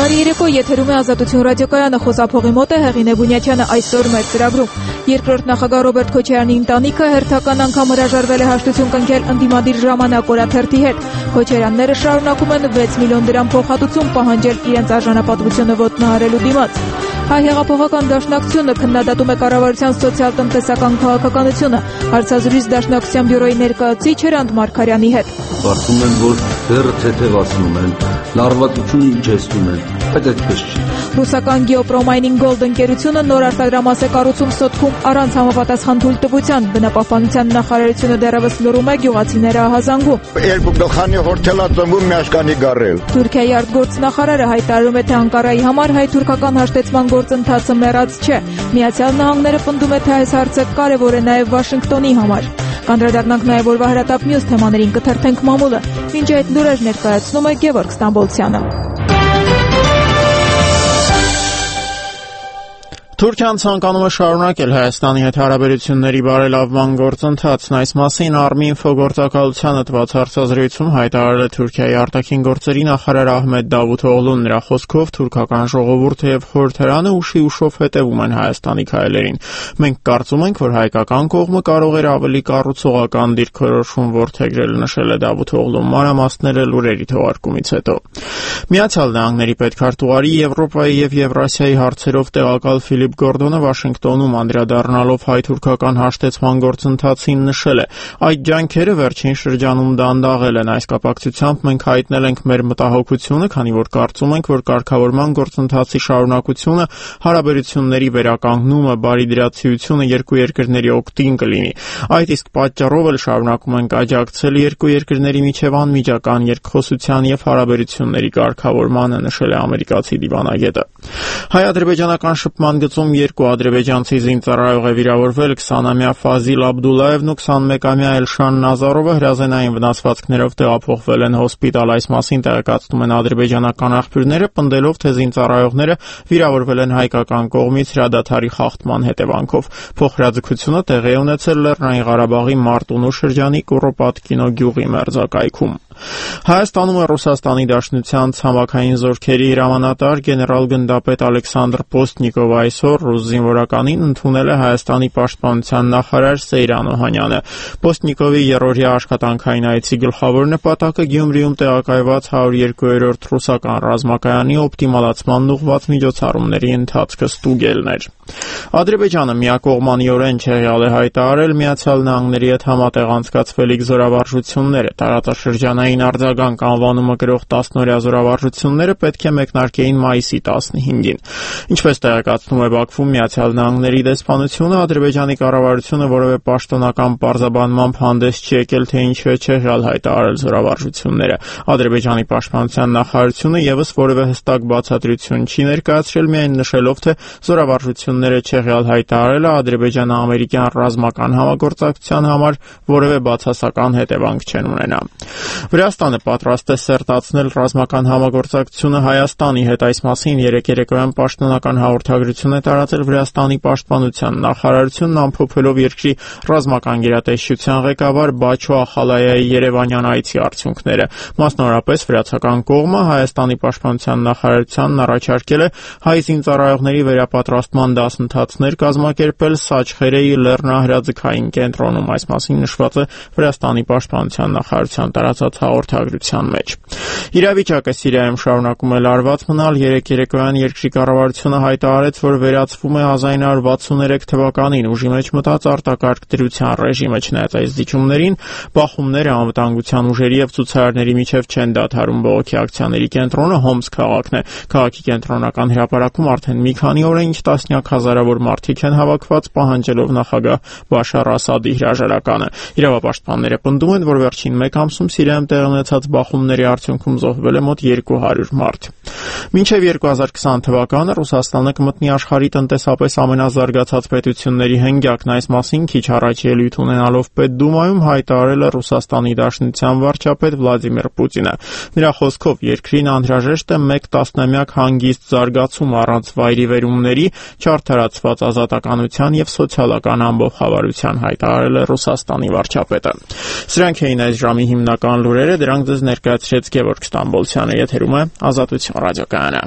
Բարի երեկո, եթերում է Ազատություն ռադիոկայանը, խոսափողի մոտ է Հեղինե Բունյաչյանը այսօր մեր ծրագրում։ Երկրորդ նախագահ Ռոբերտ Քոչարյանի ընտանիքը հերթական անգամ հրաժարվել է հաշտություն կնքել ընդդիմադիր ժամանակ օրաթերթի հետ։ Քոչարյանները շարունակում են 6 միլիոն դրամ փոխհատուցում պահանջել իրենց արժանապատվությունը ոտնահարելու դիմաց։ Հայ հեղափոխական դաշնակցությունը քննադատում է կառավարության սոցիալ-տնտեսական քաղաքականությունը։ Հարցազրույց Դաշնակցության բյուրոյի ներկայացուցիչ Հրանտ Մարգարյանի հետ։ Կարծում եմ, որ դեռ թեթևացնում են, լարվածություն իջեցնում են, բայց այդպես չի։ Ռուսական Geopromining Gold ընկերությունը նոր արտադրամաս է կառուցում Սոտքում առանց համապատասխան թույլտվության։ Բնապահպանության նախարարությունը դեռևս լռում է գյուղացիները ահազանգում։ Երկու գլխանի հորթելածնվում միաշկանի գարել։ Թուրքիայի արտգործնախարարը հայտարարում է, թե Անկարայի համար հայ-թուրքական հաշտեցման գործընթացը մեռած չէ։ Միացյալ Նահանգները պնդում է, թե այս հարցը կարևոր է նաև Վաշինգտոնի համար։ Կանդրադառնանք նաև օրվա հրատապ մյուս թեմաներին, կթերթենք մամուլը։ Մինչ այդ լուրեր ներկայացնում է Գևորգ Ստամբոլցյանը։ Թուրքիան ցանկանում է շարունակել Հայաստանի հետ հարաբերությունների բարելավման գործընթացն։ Այս մասին ԱՐՄԻ ինֆոգործակալությանը տված հարցազրույցում հայտարարել է Թուրքիայի արտաքին գործերի նախարար Ահմեդ Դավութօղլուն։ Նրա խոսքով թուրքական ժողովուրդը եւ խորհրդարանը ուշի-ուշով հետևում են Հայաստանի քայլերին։ Մենք կարծում ենք, որ հայկական կողմը կարող էր ավելի կառուցողական դիրքորոշում որդեգրել, նշել է Դավութօղլուն, մանրամասները լուրերի թողարկումից հետո։ Միացյալ Նահանգների պետքարտուղարի Եվրոպայի եւ Եվրասիայի հարցերով տեղակալ Ֆիլիպ Գորդոնը Վաշինգտոնում անդրադառնալով հայ-թուրքական հաշտեցման գործընթացին նշել է. այդ ջանքերը վերջին շրջանում դանդաղել են։ Այս կապակցությամբ մենք հայտնել ենք մեր մտահոգությունը, քանի որ կարծում ենք, որ կարգավորման գործընթացի շարունակությունը, հարաբերությունների վերականգնումը, բարիդրացիությունը երկու երկրների օգտին կլինի։ Այդ իսկ պատճառով էլ շարունակում ենք աջակցել երկու երկրների միջև անմիջական երկխոսության եւ հարաբերությունների կարգավորմանը, նշել է ամերիկացի դիվանագետը։ Հայ-ադրբեջանական շփման գծում երկու ադրբեջանցի զինծառայող է վիրավորվել, 20-ամյա Ֆազիլ Աբդուլլայևն ու 21-ամյա Էլշան Նազարովը հրազենային վնասվածքներով տեղափոխվել են հոսպիտալ։ Այս մասին տեղեկացնում են ադրբեջանական աղբյուրները, պնդելով, թե զինծառայողները վիրավորվել են հայկական կողմից հրադադարի խախտման հետևանքով։ Փոխհրաձգությունը տեղի է ունեցել Լեռնային Ղարաբաղի Մարտունու շրջանի Կուրոպատկինո գյուղի մերձակայքում։ Հայաստանում է Ռուսաստանի Դաշնության ցամաքային զորքերի հրամանատար գեներալ-գնդապետ Ալեքսանդր Պոստնիկովը այսօր ռուս զինվորականին ընդունել է Հայաստանի պաշտպանության նախարար Սեյրան Օհանյանը։ Պոստնիկովի երրորդյա աշխատանքային այցի գլխավոր նպատակը Գյումրիում տեղակայված 102-րդ ռուսական ռազմակայանի օպտիմալացմանն ուղղված միջոցառումների ընթացքը ստուգելն էր։ Ադրբեջանը միակողմանիորեն չեղյալ է հայտարարել Միացյալ Նահանգների հետ համատեղ անցկացվելիք զորավարժությունները։ Տարածաշրջանային արձագանք անվանումը կրող 10-օրյա զորավարժությունները պետք է մեկնարկեին մայիսի 15-ին։ Ինչպես տեղեկացնում է Բաքվում Միացյալ Նահանգների դեսպանությունը, Ադրբեջանի կառավարությունը որևէ պաշտոնական պարզաբանմամբ հանդես չի եկել, թե ինչու է չեղյալ հայտարարել զորավարժությունները։ Ադրբեջանի պաշտպանության նախարարությունը եւս որևէ հստակ բացատրություն չի ներկայացրել, միայն նշելով, թե զորավարժությունները չեղյալ հայտարարելը ադրբեջանա-ամերիկյան ռազմական համագործակցության համար որևէ բացասական հետևանք չեն ունենա։ Վրաստանը պատրաստ է սերտացնել ռազմական համագործակցությունը Հայաստանի հետ։ Այս մասին երեկ երեկոյան պաշտոնական հաղորդագրություն է տարածել Վրաստանի պաշտպանության նախարարությունն, ամփոփելով երկրի ռազմական գերատեսչության ղեկավար Բաչո Ախալայայի երևանյան այցի արդյունքները։ Մասնավորապես վրացական կողմը Հայաստանի պաշտպանության նախարարությանն առաջարկել է հայ զինծառայողների վերապատրաստման դասընթացներ կազմակերպել Սաչխերեի լեռնահրաձգային կենտրոնում։ Այս մասին նշված է Վրաստանի պաշտպանության նախարարության տարածած հաղորդագրության մեջ։ Իրավիճակը Սիրիայում շարունակում է լարված մնալ։ Երեկ երեկոյան երկրի կառավարությունը հայտարարեց, որ վերացվում է 1963 թվականին ուժի մեջ մտած արտակարգ դրության ռեժիմը։ Չնայած այս զիջումներին, բախումները անվտանգության ուժերի եւ ցուցարարների միջև չեն դադարում։ Բողոքի ակցիաների կենտրոնը Հոմս քաղաքն է։ Քաղաքի կենտրոնական հրապարակում արդեն մի քանի օր է, ինչ տասնյակ հազարավոր մարդիկ են հավաքված, պահանջելով նախագահ Բաշար Ասադի հրաժարականը։ Իրավապաշտպանները պնդում են, որ վերջին մեկ ամսում Սիրիայում տեղի ունեցած բախումների արդյունքում զոհվել է մոտ 200 մարդ։ Մինչև 2020 թվականը Ռուսաստանը կմտնի աշխարհի տնտեսապես ամենազարգացած պետությունների հենգյակն։ Այս մասին քիչ առաջ ելույթ ունենալով Պետդումայում հայտարարել է Ռուսաստանի Դաշնության վարչապետ Վլադիմիր Պուտինը։ Նրա խոսքով երկրին անհրաժեշտ է 1 տասնամյակ հանգիստ զարգացում առանց վայրիվերումների, չարդարացված ազատականության եւ սոցիալական ամբողջավարության, հայտարարել է Ռուսաստանի վարչապետը։ Սրանք էին այս ժամի հիմնական լուրերը, դրանք ձեզ ներկայացրեց Գևորգ Ստամբոլցյանը։ Եթերում է Ազատություն ռադիոկայանը։ Բաղրամյանը։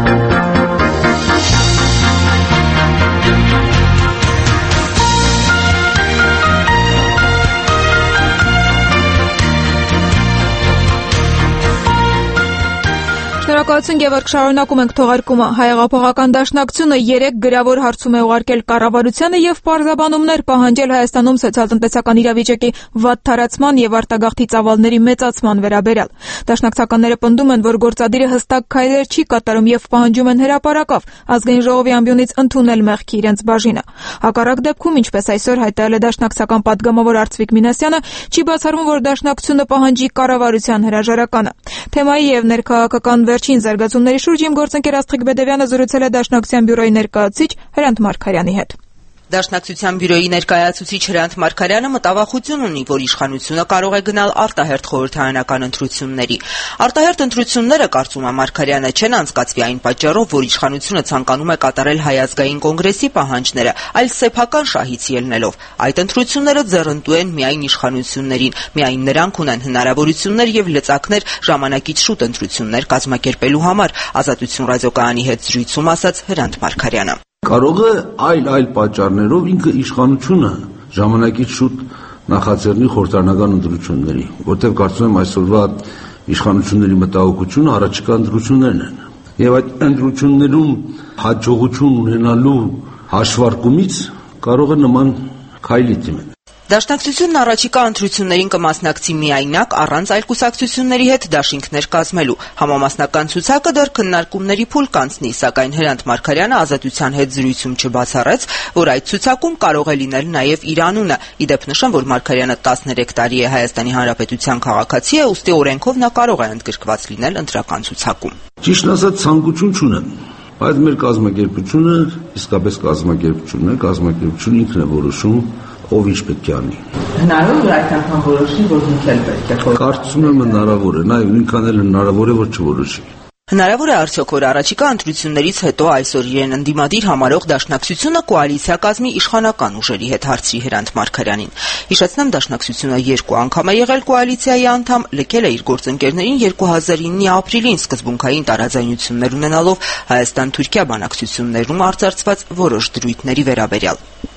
Շնորհակալություն, Գևորգ, շարունակում ենք թողարկումը։ Հայեղափոխական դաշնակցությունը 3 գրավոր հարցում է ուղարկել կառավարությանը եւ պարզաբանումներ պահանջել Հայաստանում սոցիալ-տնտեսական իրավիճակի վատթարացման եւ արտագաղթի ծավալների մեծացման վերաբերյալ։ Դաշնակցականները պնդում են, որ գործադիրը հստակ քայլեր չի կատարում եւ պահանջում են հրապարակավ ազգային ժողովի ամբիոնից ընդունել մեղքի իրենց բաժինը։ Հակառակ դեպքում, ինչպես այսօր հայտարարել է դաշնակցական падգամավոր Արծվիկ Մինասյանը, չի բացառվում, որ դաշնակցությունը պահանջի կառավարության հրաժարականը։ Թեմայի եւ ներքաղաքական վերջին զարգացումների շուրջ իմ գործընկեր Աստղիկ Բեդևյանը զրուցել է Դաշնակցության բյուրոյի ներկայացուցիչ Հրանտ Մարգարյանի հետ։ Դաշնակցության բյուրոյի ներկայացուցիչ Հրանտ Մարգարյանը մտավախություն ունի, որ իշխանությունը կարող է գնալ արտահերթ խորհրդարանական ընտրությունների։ Արտահերթ ընտրությունները, կարծում է Մարգարյանը, չեն անցկացվի այն պատճառով, որ իշխանությունը ցանկանում է կատարել Հայ ազգային կոնգրեսի պահանջները, այլ սեփական շահից ելնելով։ Այդ ընտրությունները ձեռնտու են միայն իշխանություններին, միայն նրանք ունեն հնարավորություններ եւ լծակներ ժամանակից շուտ ընտրություններ կազմակերպելու համար, Ազատություն ռադիոկայանի հետ զրույցում ասաց Հրանտ Մարգարյանը։ Կարող է այլ պատճառներով ինքը իշխանությունը ժամանակից շուտ նախաձեռնի խորհրդարանական ընտրությունների, որտեղ կարծում եմ այսօրվա իշխանությունների մտահոգությունը առաջիկա ընտրություններն են։ Եվ այդ ընտրություններում հաջողություն ունենալու հաշվարկումից կարող է նման քայլի դիմել։ Դաշնակցությունն առաջիկա ընտրություններին կմասնակցի միայնակ, առանց այլ կուսակցությունների հետ դաշինքներ կազմելու։ Համամասնական ցուցակը դեռ քննարկումների փուլ կանցնի, սակայն Հրանտ Մարգարյանը Ազատության հետ զրույցում չբացառեց, որ այդ ցուցակում կարող է լինել նաև իր անունը։ Ի դեպ նշեմ, որ Մարգարյանը 13 տարի է Հայաստանի Հանրապետության քաղաքացի է, ուստի օրենքով նա կարող է ընդգրկված լինել ընտրական ցուցակում։ Ճիշտ ասած, ցանկություն չունեմ, բայց մեր կազմակերպությունը իսկապես կազմակերպություն է, կազմակերպությունը ինքն է որոշում ով ինչ պետք է անի։ Հնարավոր է այդ անգամ որոշի, որ ինքն էլ պետք է։ Կարծում եմ հնարավոր է, նաև ինքան էլ հնարավոր է, որ չորոշի։ Հնարավոր է արդյոք, որ առաջիկա ընտրություններից հետո այսօր իրեն ընդդիմադիր համարող Դաշնակցությունը կոալիցիա կազմի իշխանական ուժերի հետ, հարցրի Հրանտ Մարգարյանին։ Հիշեցնեմ, Դաշնակցությունը 2 անգամ է եղել կոալիցիայի անդամ, լքել է իր գործընկերներին 2009-ի ապրիլին սկզբունքային տարաձայնություններ ունենալով Հայաստան-Թուրքիա բանակցություններում արծարծված որոշ դրույթների վերաբերյալ։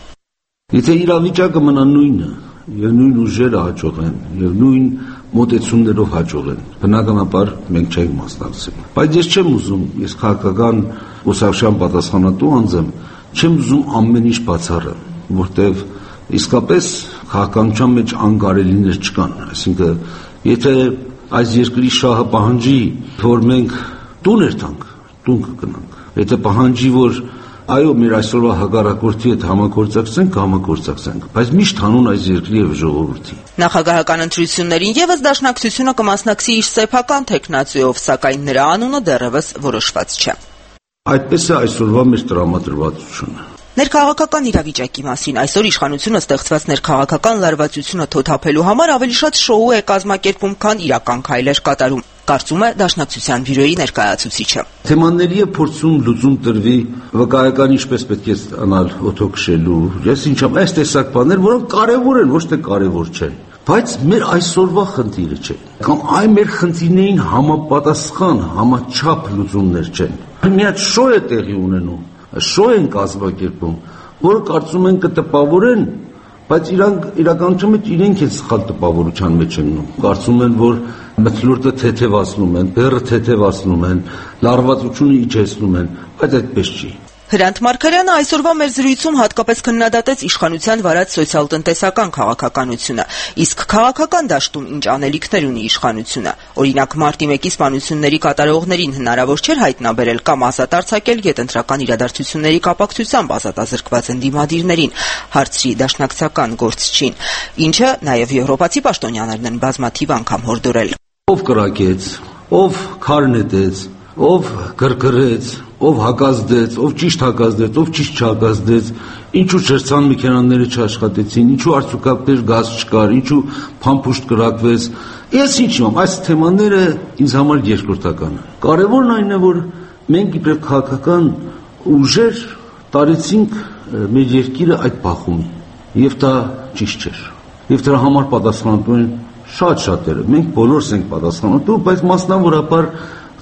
Եթե իրավիճակը մնա նույնը, եւ նույն ուժերը հաջողեն, եւ նույն մոտեցումներով հաջողեն, բնականաբար մենք չենք մասնակցել։ Բայց ես չեմ ուզում, ես քաղաքական ուսուցչական պատասխանատու անձ եմ, չեմ ուզում ամեն ինչ բացառել, որտեվ իսկապես քաղաքականության մեջ անկարելիներ չկան, այսինքն եթե այս երկրի շահը պահանջի, որ մենք տուն երթանք, տուն կգնանք, եթե պահանջի, որ այո, մեր այսօրվա հակառակորդի հետ համագործակցենք, բայց միշտ հանուն այս երկրի եւ ժողովրդի։ Նախագահական ընտրություններին եւս Դաշնակցությունը կմասնակցի իր սեփական տեխնացիով, սակայն նրա անունը դեռևս որոշված չէ։ Այդպես է այսօրվա մեր տրամադրվածությունը։ Ներքաղաքական իրավիճակի մասին այսօր իշխանությունը ստեղծված ներքաղաքական լարվածությունը թոթափելու համար ավելի շատ շոու է կազմակերպում, քան իրական քայլեր կատարում, կարծում է Դաշնակցության բյուրոյի ներկայացուցիչը։ Թեմաների է փորձում լուծում տրվի, վկայական ինչպես պետք է ստանալ օթոքշելու, ես ինչամ, այս տեսակ բաներ, որոնք կարևոր են, ոչ թե կարևոր չեն, բայց մեր այսօրվա խնդիրը չէ, կամ այ մեր խնդիրներին համապատասխան, համաչափ լուծումներ չեն։ Մի հատ շո է տեղի ունենում, շո են կազմակերպում, որը կարծում են կտպավորեն, բայց իրանք իրականության մեջ իրենք են սխալ տպավորության մեջ են մնում։ Կարծում են, որ մթնոլորտը թեթևացնում են, բեռը թեթևացնում են, լարվածությունը իջեցնում են, բայց այդպես չի։ Հրանտ Մարգարյանը այսօրվա մեր զրույցում հատկապես քննադատեց իշխանության վարած սոցիալ-տնտեսական քաղաքականությունը, իսկ քաղաքական դաշտում ինչ անելիքներ ունի իշխանությունը։ Օրինակ, մարտի 1-ի սպանությունների կատարողներին հնարավոր չէր հայտնաբերել կամ ազատ արձակել գետընտրական իրադարձությունների կապակցությամբ ազատազրկված ընդդիմադիրներին, հարցրի դաշնակցական գործչին, ինչը նաև եվրոպացի պաշտոնյաներն են բազմաթիվ անգամ հորդորել։ Ով կրակեց, ով քար նետեց, ով գրգռեց, ով հակազդեց, ով ճիշտ հակազդեց, ով ճիշտ չհակազդեց, ինչու շերտсан մեքենաները չաշխատեցին, ինչու արդյունքաբեր գազ չկար, ինչու փամփուշտ կրակվեց։ Ես ինչ իմ, այս թեմաները ինձ համար երկրորդական են։ Կարևորն այն է, որ մենք իբր քաղաքական ուժեր տարեցինք մեր երկիրը այդ բախումի, եւ դա ճիշտ չէր։ Եվ դրա համար պատասխանատու են շատ շատերը։ Մենք բոլորս ենք պատասխանատու, բայց մասնավորապես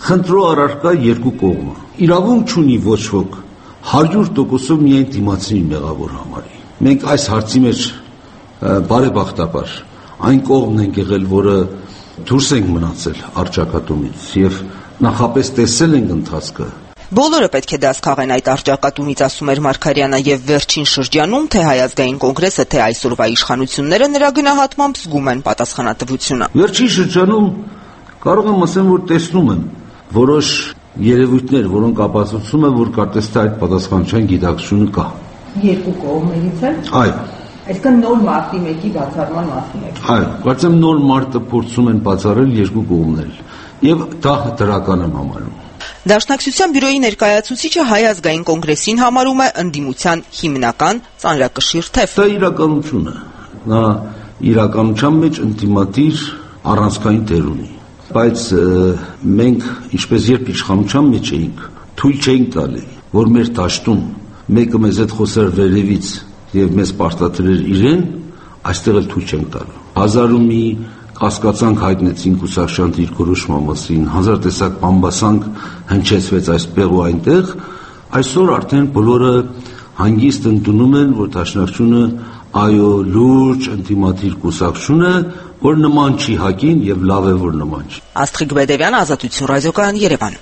խնդրո առարկա երկու կողմը։ Իրավունք չունի ոչ ոք 100% միայն դիմացին մեղավոր համարի։ Մենք այս հարցի մեջ բարեբախտաբար այն կողմն ենք եղել, որը դուրս ենք մնացել առճակատումից եւ նախապես տեսել ենք ընթացքը։ Բոլորը պետք է դաս քաղեն այդ առճակատումից, ասում էր Մարգարյանը, եւ վերջին շրջանում թե Հայ ազգային կոնգրեսը, թե այսօրվա իշխանությունները նրա գնահատմամբ զգում են պատասխանատվությունը։ Վերջին շրջանում կարող եմ ասեմ, որ տեսնում եմ որոշ երևույթներ, որոնք ապացուցում են, որ կարծես թե այդ պատասխանատվության գիտակցությունը կա։ Երկու կողմերից է։ Այո։ Այսինքն նոր մարտի 1-ի բացառման մասին է։ Այո, կարծեմ նոր մարտը փորձում են բացառել երկու կողմներ, եւ դա դրական եմ համարում։ Դաշնակցության բյուրոյի ներկայացուցիչը Հայ ազգային կոնգրեսին համարում է ընդդիմության հիմնական ծանրակշիռ թեփ։ Դա իրականություն է։ Նա իրականության մեջ ինտիմատիր առանցքային դեր ունի։ Բայց մենք, ինչպես երբ իշխանության մեջ էինք, թույլ չէինք տալի, որ մեր դաշտում մեկը մեզ հետ խոսեր վերևից եւ մեզ պարտադրեր իրեն, այստեղ էլ թույլ չենք տալու։ Հազար ու մի կասկածանք հայտնեցին Կուսակցության դիրքորոշման մասին, հազար տեսակ բամբասանք հնչեցվեց այստեղ ու այնտեղ, այսօր արդեն բոլորը հանգիստ ընդունում են, որ Դաշնակցությունը այո լուրջ ինտիմատիր կուսակցություն է, որ նման չի ՀԱԿ-ին եւ լավ է որ նման չի։ Աստղիկ Բեդևյան, Ազատություն ռադիոկայան, Երևան։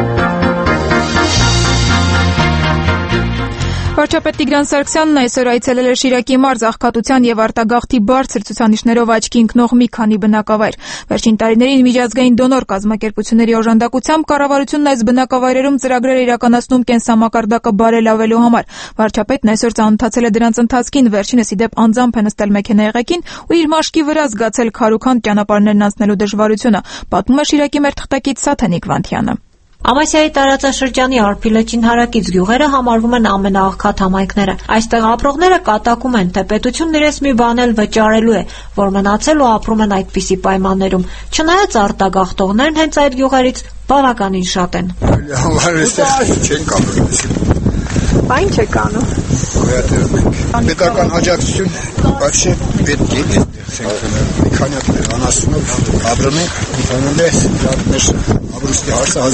Վարչապետ Տիգրան Սարգսյանն այսօր այցելել է Շիրակի մարզ աղքատության եւ արտագաղթի բարձր ցուցանիշներով աչքի ընկնող մի քանի բնակավայր։ Վերջին տարիներին միջազգային դոնոր կազմակերպությունների օժանդակությամբ կառավարությունն այս բնակավայրերում ծրագրեր է իրականացնում կենսամակարդակը բարելավելու համար։ Վարչապետն այսօր ծանոթացել է դրանց ընթացքին, վերջինս ի դեպ անձամբ է նստել մեքենայեղեկին ու իր մաշկի վրա զգացել քարուքանդ ճանապարհներն անցնելու դժվարությունը, պատմում է Շիրակի մեր թղթակից Սաթենիկ Վանթյանը։ Ամասիայի տարածաշրջանի Արփիլեջին հարակից գյուղերը համարվում են ամենաաղքատ համայնքները։ Այստեղ ապրողները կատակում են, թե պետությունն իրենց մի բան էլ վճարելու է, որ մնացել ու ապրում են այդպիսի պայմաններում։ Չնայած արտագաղթողներն հենց այդ գյուղերից բավականին շատ են։ Այն չեք անում։ Պետական աջակցություն բացի պետք է մեխանիկներ անասունով ապրում ենք, իմանալես մեր ապրուստի հարցը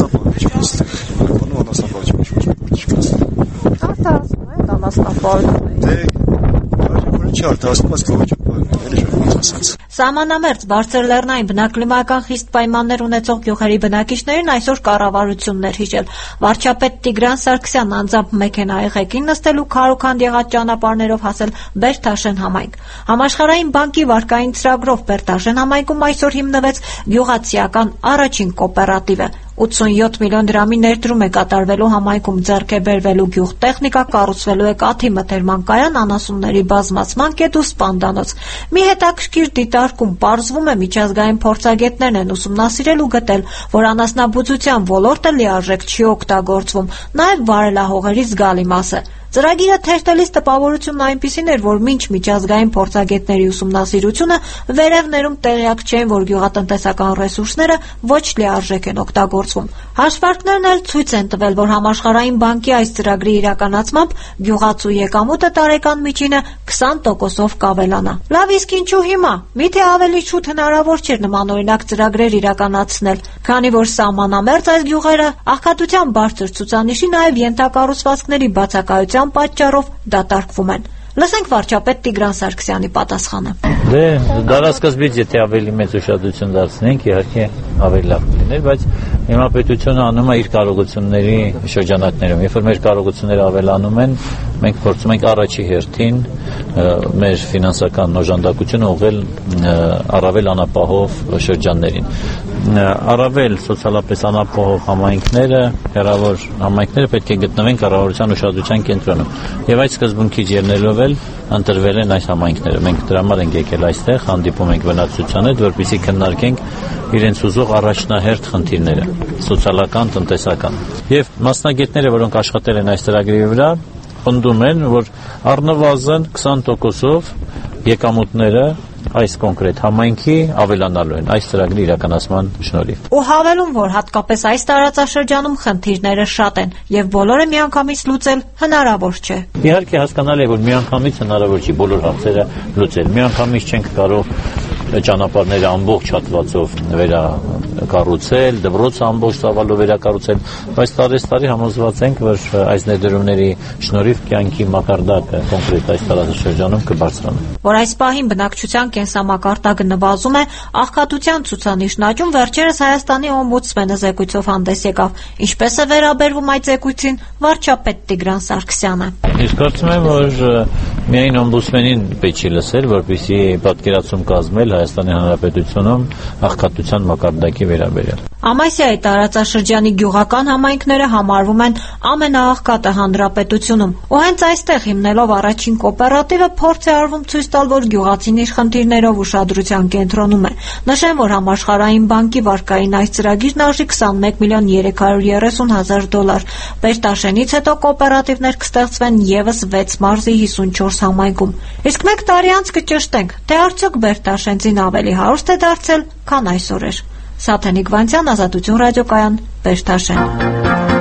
Սահմանամերձ բարձրլեռնային բնակլիմայական խիստ պայմաններ ունեցող գյուղերի բնակիչներին այսօր կառավարությունն էր հիշել։ Վարչապետ Տիգրան Սարգսյանն անձամբ մեքենայեղեկին նստելու քարուքանդ եղած ճանապարհներով հասել Բերդաշեն համայնք։ Համաշխարհային բանկի վարկային ծրագրով Բերդաշեն համայնքում այսօր հիմնվեց գյուղացիական առաջին կոոպերատիվը։ 87 միլիոն դրամի ներդրում է կատարվելու համայնքում ձեռք է բերվելու գյուղտեխնիկա, կառուցվելու է կաթի մթերման կայան, անասունների բազմացման կետ ու սպանդանոց։ Մի հետաքրքիր դիտարկում պարզվում է միջազգային փորձագետներն են ուսումնասիրել ու գտել, որ անասնաբուծության ոլորտը լիարժեք չի օգտագործվում, նաև վարելահողերի զգալի մասը։ Ծրագիրը թերթելիս տպավորությունն այնպիսին էր, որ մինչ միջազգային փորձագետների ուսումնասիրությունը վերևներում տեղյակ չեն, որ գյուղատնտեսական ռեսուրսները ոչ լիարժեք են օգտագործվում։ Հաշվարկներն էլ ցույց են տվել, որ համաշխարհային բանկի այս ծրագրի իրականացմամբ գյուղացու եկամուտը տարեկան միջինը 20%-ով կավելանա։ Լավ, իսկ ինչու հիմա։ Միթե ավելի շուտ հնարավոր չէր նմանօրինակ ծրագրեր իրականացնել, քանի որ սահմանամերձ այս գյուղերը աղքատության բարձր ցուցանիշի, նաև ենթակառուցվածքների բացակայության պատճառով դատարկվում են։ Լսենք վարչապետ Տիգրան Սարգսյանի պատասխանը։ Դարաշրջանից եթե ավելի մեծ ուշադրություն դարձնենք, իհարկե ավելի լավ կլիներ, բայց հիմա պետությունը անում է իր կարողությունների շրջանակներում։ Երբ որ մեր կարողությունները ավելանում են, մենք փորձում ենք առաջի հերթին մեր ֆինանսական օժանդակությունը ուղղել առավել անապահով շրջաններին։ Առավել սոցիալապես անապահով համայնքները, հեռավոր համայնքները պետք է գտնվեն կառավարության ուշադրության կենտրոնում։ Եվ այդ սկզբունքից ելնելով ընտրվել են այս համայնքները։ Մենք դրա համար ենք եկել այստեղ, հանդիպում ենք բնակչության հետ, որպեսզի քննարկենք իրենց ուզող առաջնահերթ խնդիրները, սոցիալական, տնտեսական։ Եվ մասնագետները, որոնք աշխատել են այս ծրագրի վրա, պնդում են, որ առնվազն 20%-ով եկամուտները այս կոնկրետ համայնքի ավելանալու են այս ծրագրի իրականացման շնորհիվ։ Ու հավելում, որ հատկապես այս տարածաշրջանում խնդիրները շատ են եւ բոլորը միանգամից լուծել հնարավոր չէ։ Իհարկե հասկանալի է, որ միանգամից հնարավոր չի բոլոր հարցերը լուծել։ Միանգամից չենք կարող ճանապարհները ամբողջ հատվածով կառուցել, դպրոցը ամբողջ ծավալով վերակառուցել, բայց տարի համոզված ենք, որ այս ներդրումների շնորհիվ կյանքի մակարդակը կոնկրետ այս տարածաշրջանում կբարձրանա։ Որ այս պահին բնակչության կենսամակարդակը նվազում է, աղքատության ցուցանիշն աճում, վերջերս Հայաստանի օմբուդսմենը զեկույցով հանդես եկավ։ Ինչպես է վերաբերվում այդ զեկույցին վարչապետ Տիգրան Սարգսյանը։ Ես կարծում եմ, որ միայն օմբուդսմենին պետք է լսել, որպեսզի պատկերացում կազմել Հայաստանի Հանրապետությունում աղքատության մակարդակի վերաբերյալ։ Ամասիայի տարածաշրջանի գյուղական համայնքները համարվում են ամենաաղքատը հանրապետությունում, ու հենց այստեղ հիմնելով առաջին կոոպերատիվը փորձ է արվում ցույց տալ, որ գյուղացին իր խնդիրներով ուշադրության կենտրոնում է։ Նշեմ, որ Համաշխարհային բանկի վարկային այս ծրագիրն արժի 21.330 $, Բերտաշենից հետո կոոպերատիվներ կստեղծվեն ևս 6 մարզի 54 համայնքում։ Իսկ մեկ տարի անց կճշտենք, թե արդյոք Բերտաշենցին ավելի հարուստ է դարձել, քան այսօր էր։ Սաթենիկ Վանցյան, Ազատություն ռադիոկայան, Բերտաշեն։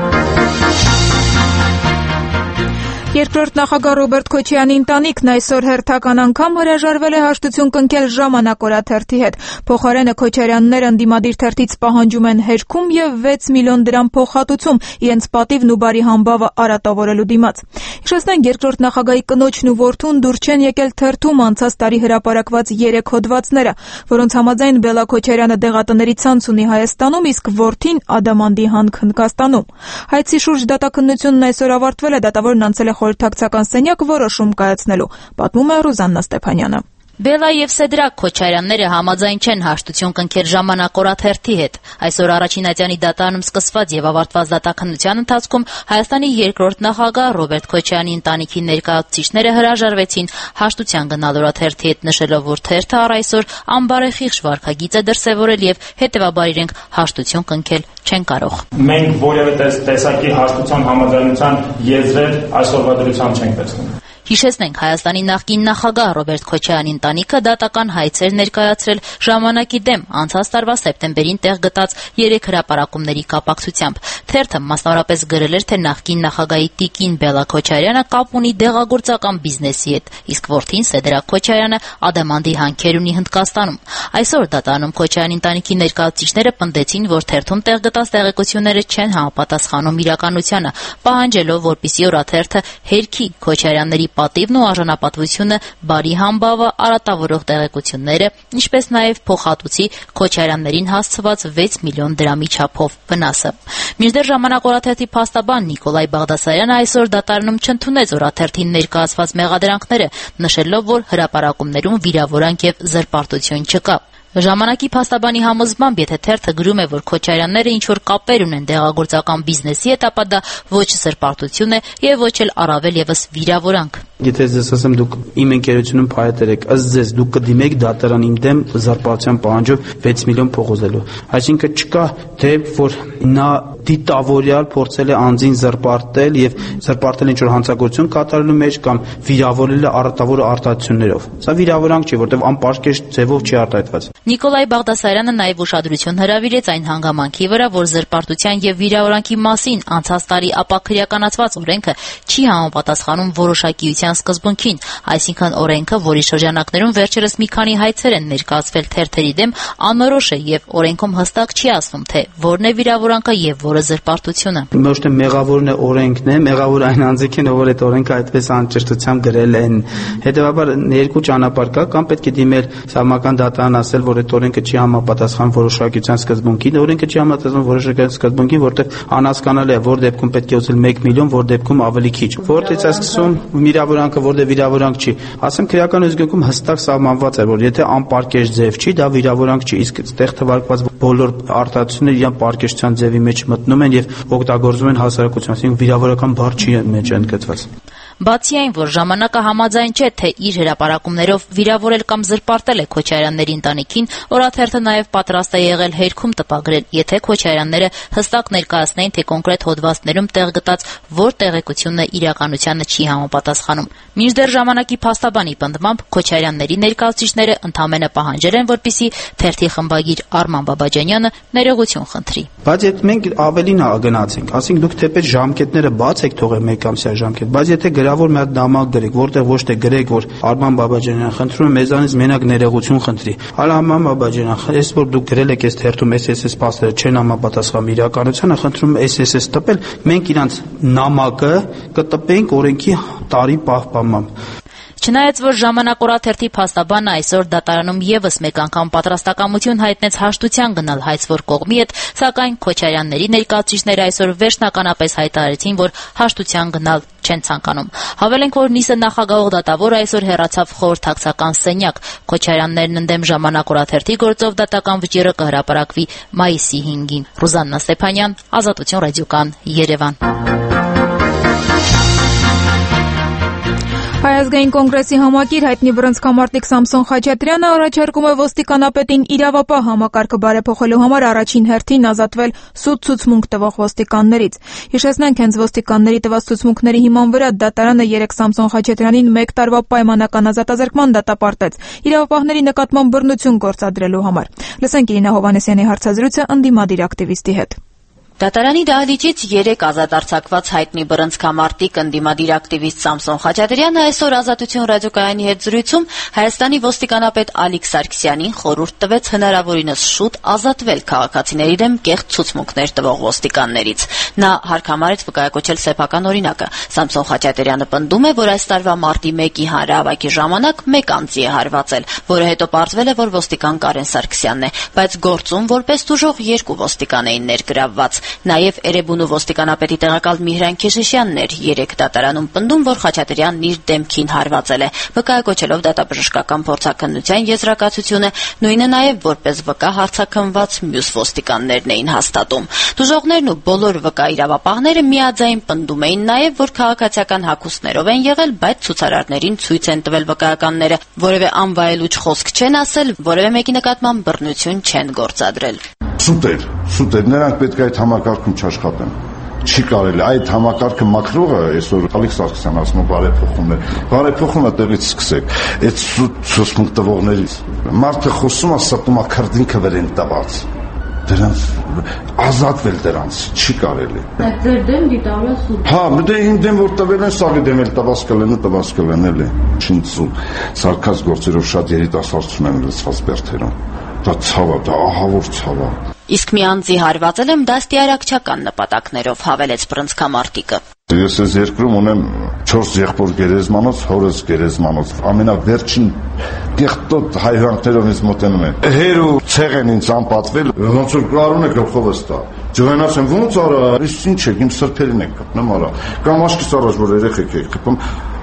Երկրորդ նախագահ Ռոբերտ Քոչարյանի ընտանիքն այսօր հերթական անգամ հրաժարվել է հաշտություն կնքել Ժամանակ օրաթերթի հետ։ Փոխարենը Քոչարյանները ընդդիմադիր թերթից պահանջում են հերքում եւ 6 միլիոն դրամ փոխհատուցում իրենց պատիվն ու բարի համբավը արատավորելու դիմաց։ Հիշեցնենք, երկրորդ նախագահի կնոջն ու որդուն դուր չեն եկել թերթում անցած տարի հրապարակված 3 հոդվածները, որոնց համաձայն Բելա Քոչարյանը դեղատների ցանց ունի Հայաստանում, իսկ որդին Ադամանդի հանք Հնդկաստանում։ Հայցի շուրջ դատաքննությունն այսօր ավարտվել է, դատավորն անցել է խորհրդակցական սենյակ որոշում կայացնելու, պատմում է Ռուզաննա Ստեփանյանը։ Բելա եւ Սեդրակ Քոչարյանները համաձայն չեն հաշտություն կնքել Ժամանակ օրաթերթի հետ։ Այսօր Առաջինատյանի դատարանում սկսված եւ ավարտված դատաքննության ընթացքում Հայաստանի երկրորդ նախագահ Ռոբերտ Քոչարյանի ընտանիքի ներկայացուցիչները հրաժարվեցին հաշտության գնալ օրաթերթի հետ, նշելով, որ թերթը առ այսօր անբարեխիղճ վարքագիծ է դրսեւորել եւ հետեւաբար իրենք հաշտություն կնքել չեն կարող։ Մենք որևէ տեսակի հաշտության համաձայնության եզրեր այսօրվա դրությամբ չենք տեսնում։ Հիշեցնենք, Հայաստանի նախկին նախագահ Ռոբերտ Քոչարյանի ընտանիքը դատական հայցեր ներկայացրել Ժամանակի դեմ անցած տարվա սեպտեմբերին տեղ գտած 3 հրապարակումների կապակցությամբ։ Թերթը մասնավորապես գրել էր, թե նախկին նախագահի տիկին Բելա Քոչարյանը կապ ունի դեղագործական բիզնեսի հետ, իսկ որդին Սեդրակ Քոչարյանը Ադամանդի հանքեր ունի Հնդկաստանում։ Այսօր դատարանում Քոչարյանի ընտանիքի ներկայացուցիչները պնդեցին, որ թերթում տեղ գտած տեղեկությունները չեն համապատասխանում իրականությանը, պահանջելով, որպեսզի օրաթերթը հերքի Քոչարյանների պատիվն ու արժանապատվությունը, բարի համբավը արատավորող տեղեկությունները, ինչպես նաև փոխհատուցի Քոչարյաններին հասցված 6 միլիոն դրամի չափով վնասը։ Մինչդեռ Ժամանակ օրաթերթի փաստաբան Նիկոլայ Բաղդասարյանը այսօր դատարանում չընդունեց օրաթերթին ներկայացված մեղադրանքները, նշելով, որ հրապարակումներում վիրավորանք եւ զրպարտություն չկա։ Ժամանակի փաստաբանի համոզմամբ, եթե թերթը գրում է, որ Քոչարյանները ինչ-որ կապեր ունեն դեղագործական բիզնեսի հետ, ապա դա ոչ սրպարտություն է եւ ոչ էլ առավել եւս վիրավորանք։ Եթե ես ասեմ, դուք իմ ընկերությունում փայտեր եք, ըստ ձեզ դուք կդիմեք դատարան իմ դեմ զրպարտության պահանջով 6 միլիոն փոխոզելու։ Այսինքն չկա դեպք, որ նա դիտավորյալ փորձել է անձին զրպարտել եւ զրպարտել ինչ-որ հանցագործություն կատարելու մեջ կամ վիրավորել է առատավոր արտահայտություններով։ Սա վիրավորանք չի, որտեղ անպարկեշտ ձևով չի արտահայտված։ Նիկոլայ Բաղդասարյանը նաև ուշադրություն հրավիրեց այն հանգամանքի վրա, որ զրպարտության եւ վիրավորանքի մասին անցած տարի ապաքրեականացված օրենքը չի համապատասխանում որոշակիության սկզբունքին, այսինքն օրենքը, որի շրջանակներում վերջերս մի քանի հայցեր են ներկայացվել թերթերի դեմ, անորոշ է եւ օրենքում հստակ չի ասվում, թե որն է վիրավորանքը եւ որը զրպարտությունը։ Ոչ թե մեղավորն է օրենքն է, մեղավոր այն անձինքն է, որ այդ օրենքը այդպես անճշտությամբ գրել են։ Հետեւաբար երկու ճանապարհ կա, կամ պետք է դիմել սահմանական դատարան ասել, որ այդ օրենքը չի համապատասխանում որոշակիության սկզբունքին, օրենքը չի համապատասխանում որոշակիության սկզբունքին, որտեղ անհասկանալի է, որ դեպքում պետք է ուզել 1 միլիոն, որ դեպքում ավելի քիչ։ Որտեղից է սկսում վիրավորանքը, որտեղ վիրավորանք չի։ Ասեմ, քրեական օրենսգրքում հստակ սահմանված է, որ եթե անպարկեշտ ձև չի, դա վիրավորանք չի, իսկ այդտեղ թվարկված բոլոր արտահայտությունները իրան պարկեշտության ձևի մեջ մտնում են եւ օգտագործում են հասարակության, այսինքն վիրավորական բառ չի մեջ ընդգծված։ Բացի այն, որ ժամանակը համաձայն չէ, թե իր հրապարակումներով վիրավորել կամ զրպարտել է Քոչարյանների ընտանիքին, օրաթերթը նաև պատրաստ է եղել հերքում տպագրել, եթե Քոչարյանները հստակ ներկայացնեին, թե կոնկրետ հոդվածներում տեղ գտած որ տեղեկությունն իրականությանը չի համապատասխանում։ Մինչդեռ ժամանակի փաստաբանի պնդմամբ Քոչարյանների ներկայացուցիչները ընդամենը պահանջել են, որպեսզի թերթի խմբագիր Արման Բաբաջանյանը ներողություն խնդրի։ Բայց եթե մենք ավելին գնացենք, ասենք դուք թեպետ ժամկետները բաց եք թողել 1 ամսյա ժամկետ, բայց եթե հնարավոր մի հատ նամակ գրեք, որտեղ ոչ թե գրեք, որ Արման Բաբաջանյան, խնդրում եմ մեզանից մենակ ներողություն խնդրի։ Արման Բաբաջանյան, այս որ դուք գրել եք այս թերթում SSS փաստերը չեն համապատասխանում իրականությանը, խնդրում եմ SSS տպել, մենք իրանց նամակը կտպենք օրենքի տարի պահպանմամբ։ Չնայած որ ժամանակորաթերթի փաստաբանը այսօր դատարանում եւս մեկ անգամ պատրաստակամություն հայտնեց հաշտության գնալ հայցվոր կողմի հետ, սակայն Քոչարյանների ներկայացուցիչները այսօր վերջնականապես հայտարարեցին, որ հաշտության գնալ չեն ցանկանում։ Հավելենք, որ նիսը նախագահող դատավորը այսօր հեռացավ խորհրդակցական սենյակ։ Քոչարյաններն ընդդեմ ժամանակորաթերթի գործով դատական վճիռը կհրապարակվի մայիսի 5-ին։ Ռուզաննա Ստեփանյան, Ազատություն ռադիոկան, Երևան։ Հայ ազգային կոնգրեսի համակիր հայտնի բռնցքամարտիկ Սամսոն Խաչատրյանը առաջարկում է ոստիկանապետին իրավապահ համակարգը բարեփոխելու համար առաջին հերթին ազատվել սուտ ցուցմունք տվող ոստիկաններից։ Հիշեցնենք, հենց ոստիկանների տված ցուցմունքների հիման վրա դատարանը 3 Սամսոն Խաչատրյանին 1 տարվա պայմանական ազատազրկման դատապարտեց իրավապահների նկատմամբ բռնություն գործադրելու համար։ Լսենք Իրինա Հովհաննիսյանի հարցազրույցը ընդդիմադիր ակտիվիստի հետ։ Դատարանի դահլիճից 3 ազատարձակված հայտնի բռնցքամարտիկ ընդդիմադիր ակտիվիստ Սամսոն Խաչատրյանը այսօր Ազատություն ռադիոկայանի հետ զրույցում Հայաստանի ոստիկանապետ Ալիկ Սարգսյանին խորհուրդ տվեց հնարավորինս շուտ ազատվել քաղաքացիների դեմ կեղծ ցուցմունքներ տվող ոստիկաններից։ Նա հարկամարեց վկայակոչել սեփական օրինակը։ Սամսոն Խաչատրյանը պնդում է, որ այս տարվա մարտի 1-ի հանրահավաքի ժամանակ 1 անձի է հարվածել, որը հետո պարզվել է, որ ոստիկան Կարեն Սարգսյանն է, բայց գործում որպես տուժող 2 ոստիկան էին ներգրավված։ Նաև Էրեբունու ոստիկանապետի տեղակալ Միհրան Քեշիշյանն էր 3 դատարանում պնդում, որ Խաչատրյանն իր դեմքին հարվածել է, վկայակոչելով դատաբժշկական փորձաքննության եզրակացությունը, նույնը նաև որպես վկա հարցաքննված մյուս ոստիկաններն էին հաստատում։ Տուժողներն ու բոլոր վկա իրավապահները միաձայն պնդում էին նաև, որ քաղաքացիական հագուստներով են եղել, բայց ցուցարարներին ցույց են տվել վկայականները, որևէ անվայելուչ խոսք չեն ասել, որևէ մեկի նկատմամբ բռնություն չեն գործադրել։ Սուտեր, նրանք պետք է այդ համակարգում չաշխատեն։ Չի կարելի այդ համակարգը մաքրողը այսօր Ալիկ Սարգսյան ասում բարեփոխումը տեղից սկսեք այդ ցուցմունք տվողներից մարդը խոսում է ստում է քրդինքը վրեն տված դրանց ազատվել դրանց չի կարելի ձեր դեմ դիտավորը սուտ հա դե իմ դեմ որ տվել են սաղի դեմ էլ տված կլեն էլի շինցու սարկած գործերով շատ երիտասարդ ունեն լցված բերթերում դա ցավա դա ահավոր ցավա Իսկ մի անձի հարվածել եմ դաստիարակչական նպատակներով հավելեց բռնցքամարտիկը։ Ես այս երկրում ունեմ 4 եղբոր գերեզմանոց, հորս գերեզմանոց, ամենավերջին կեղտոտ հայհոյանքներով ինձ մոտենում են։ Հեր ու ցեղ են ինձ անպատվել, ոնց որ կարուն է գլխովս տա։ Ջոհանաս եմ ոնց արա, այս ինչ է, իմ սրբերին եք կպնում արա։ Կամ աշկիս առաջ որ երեխեք եք կպում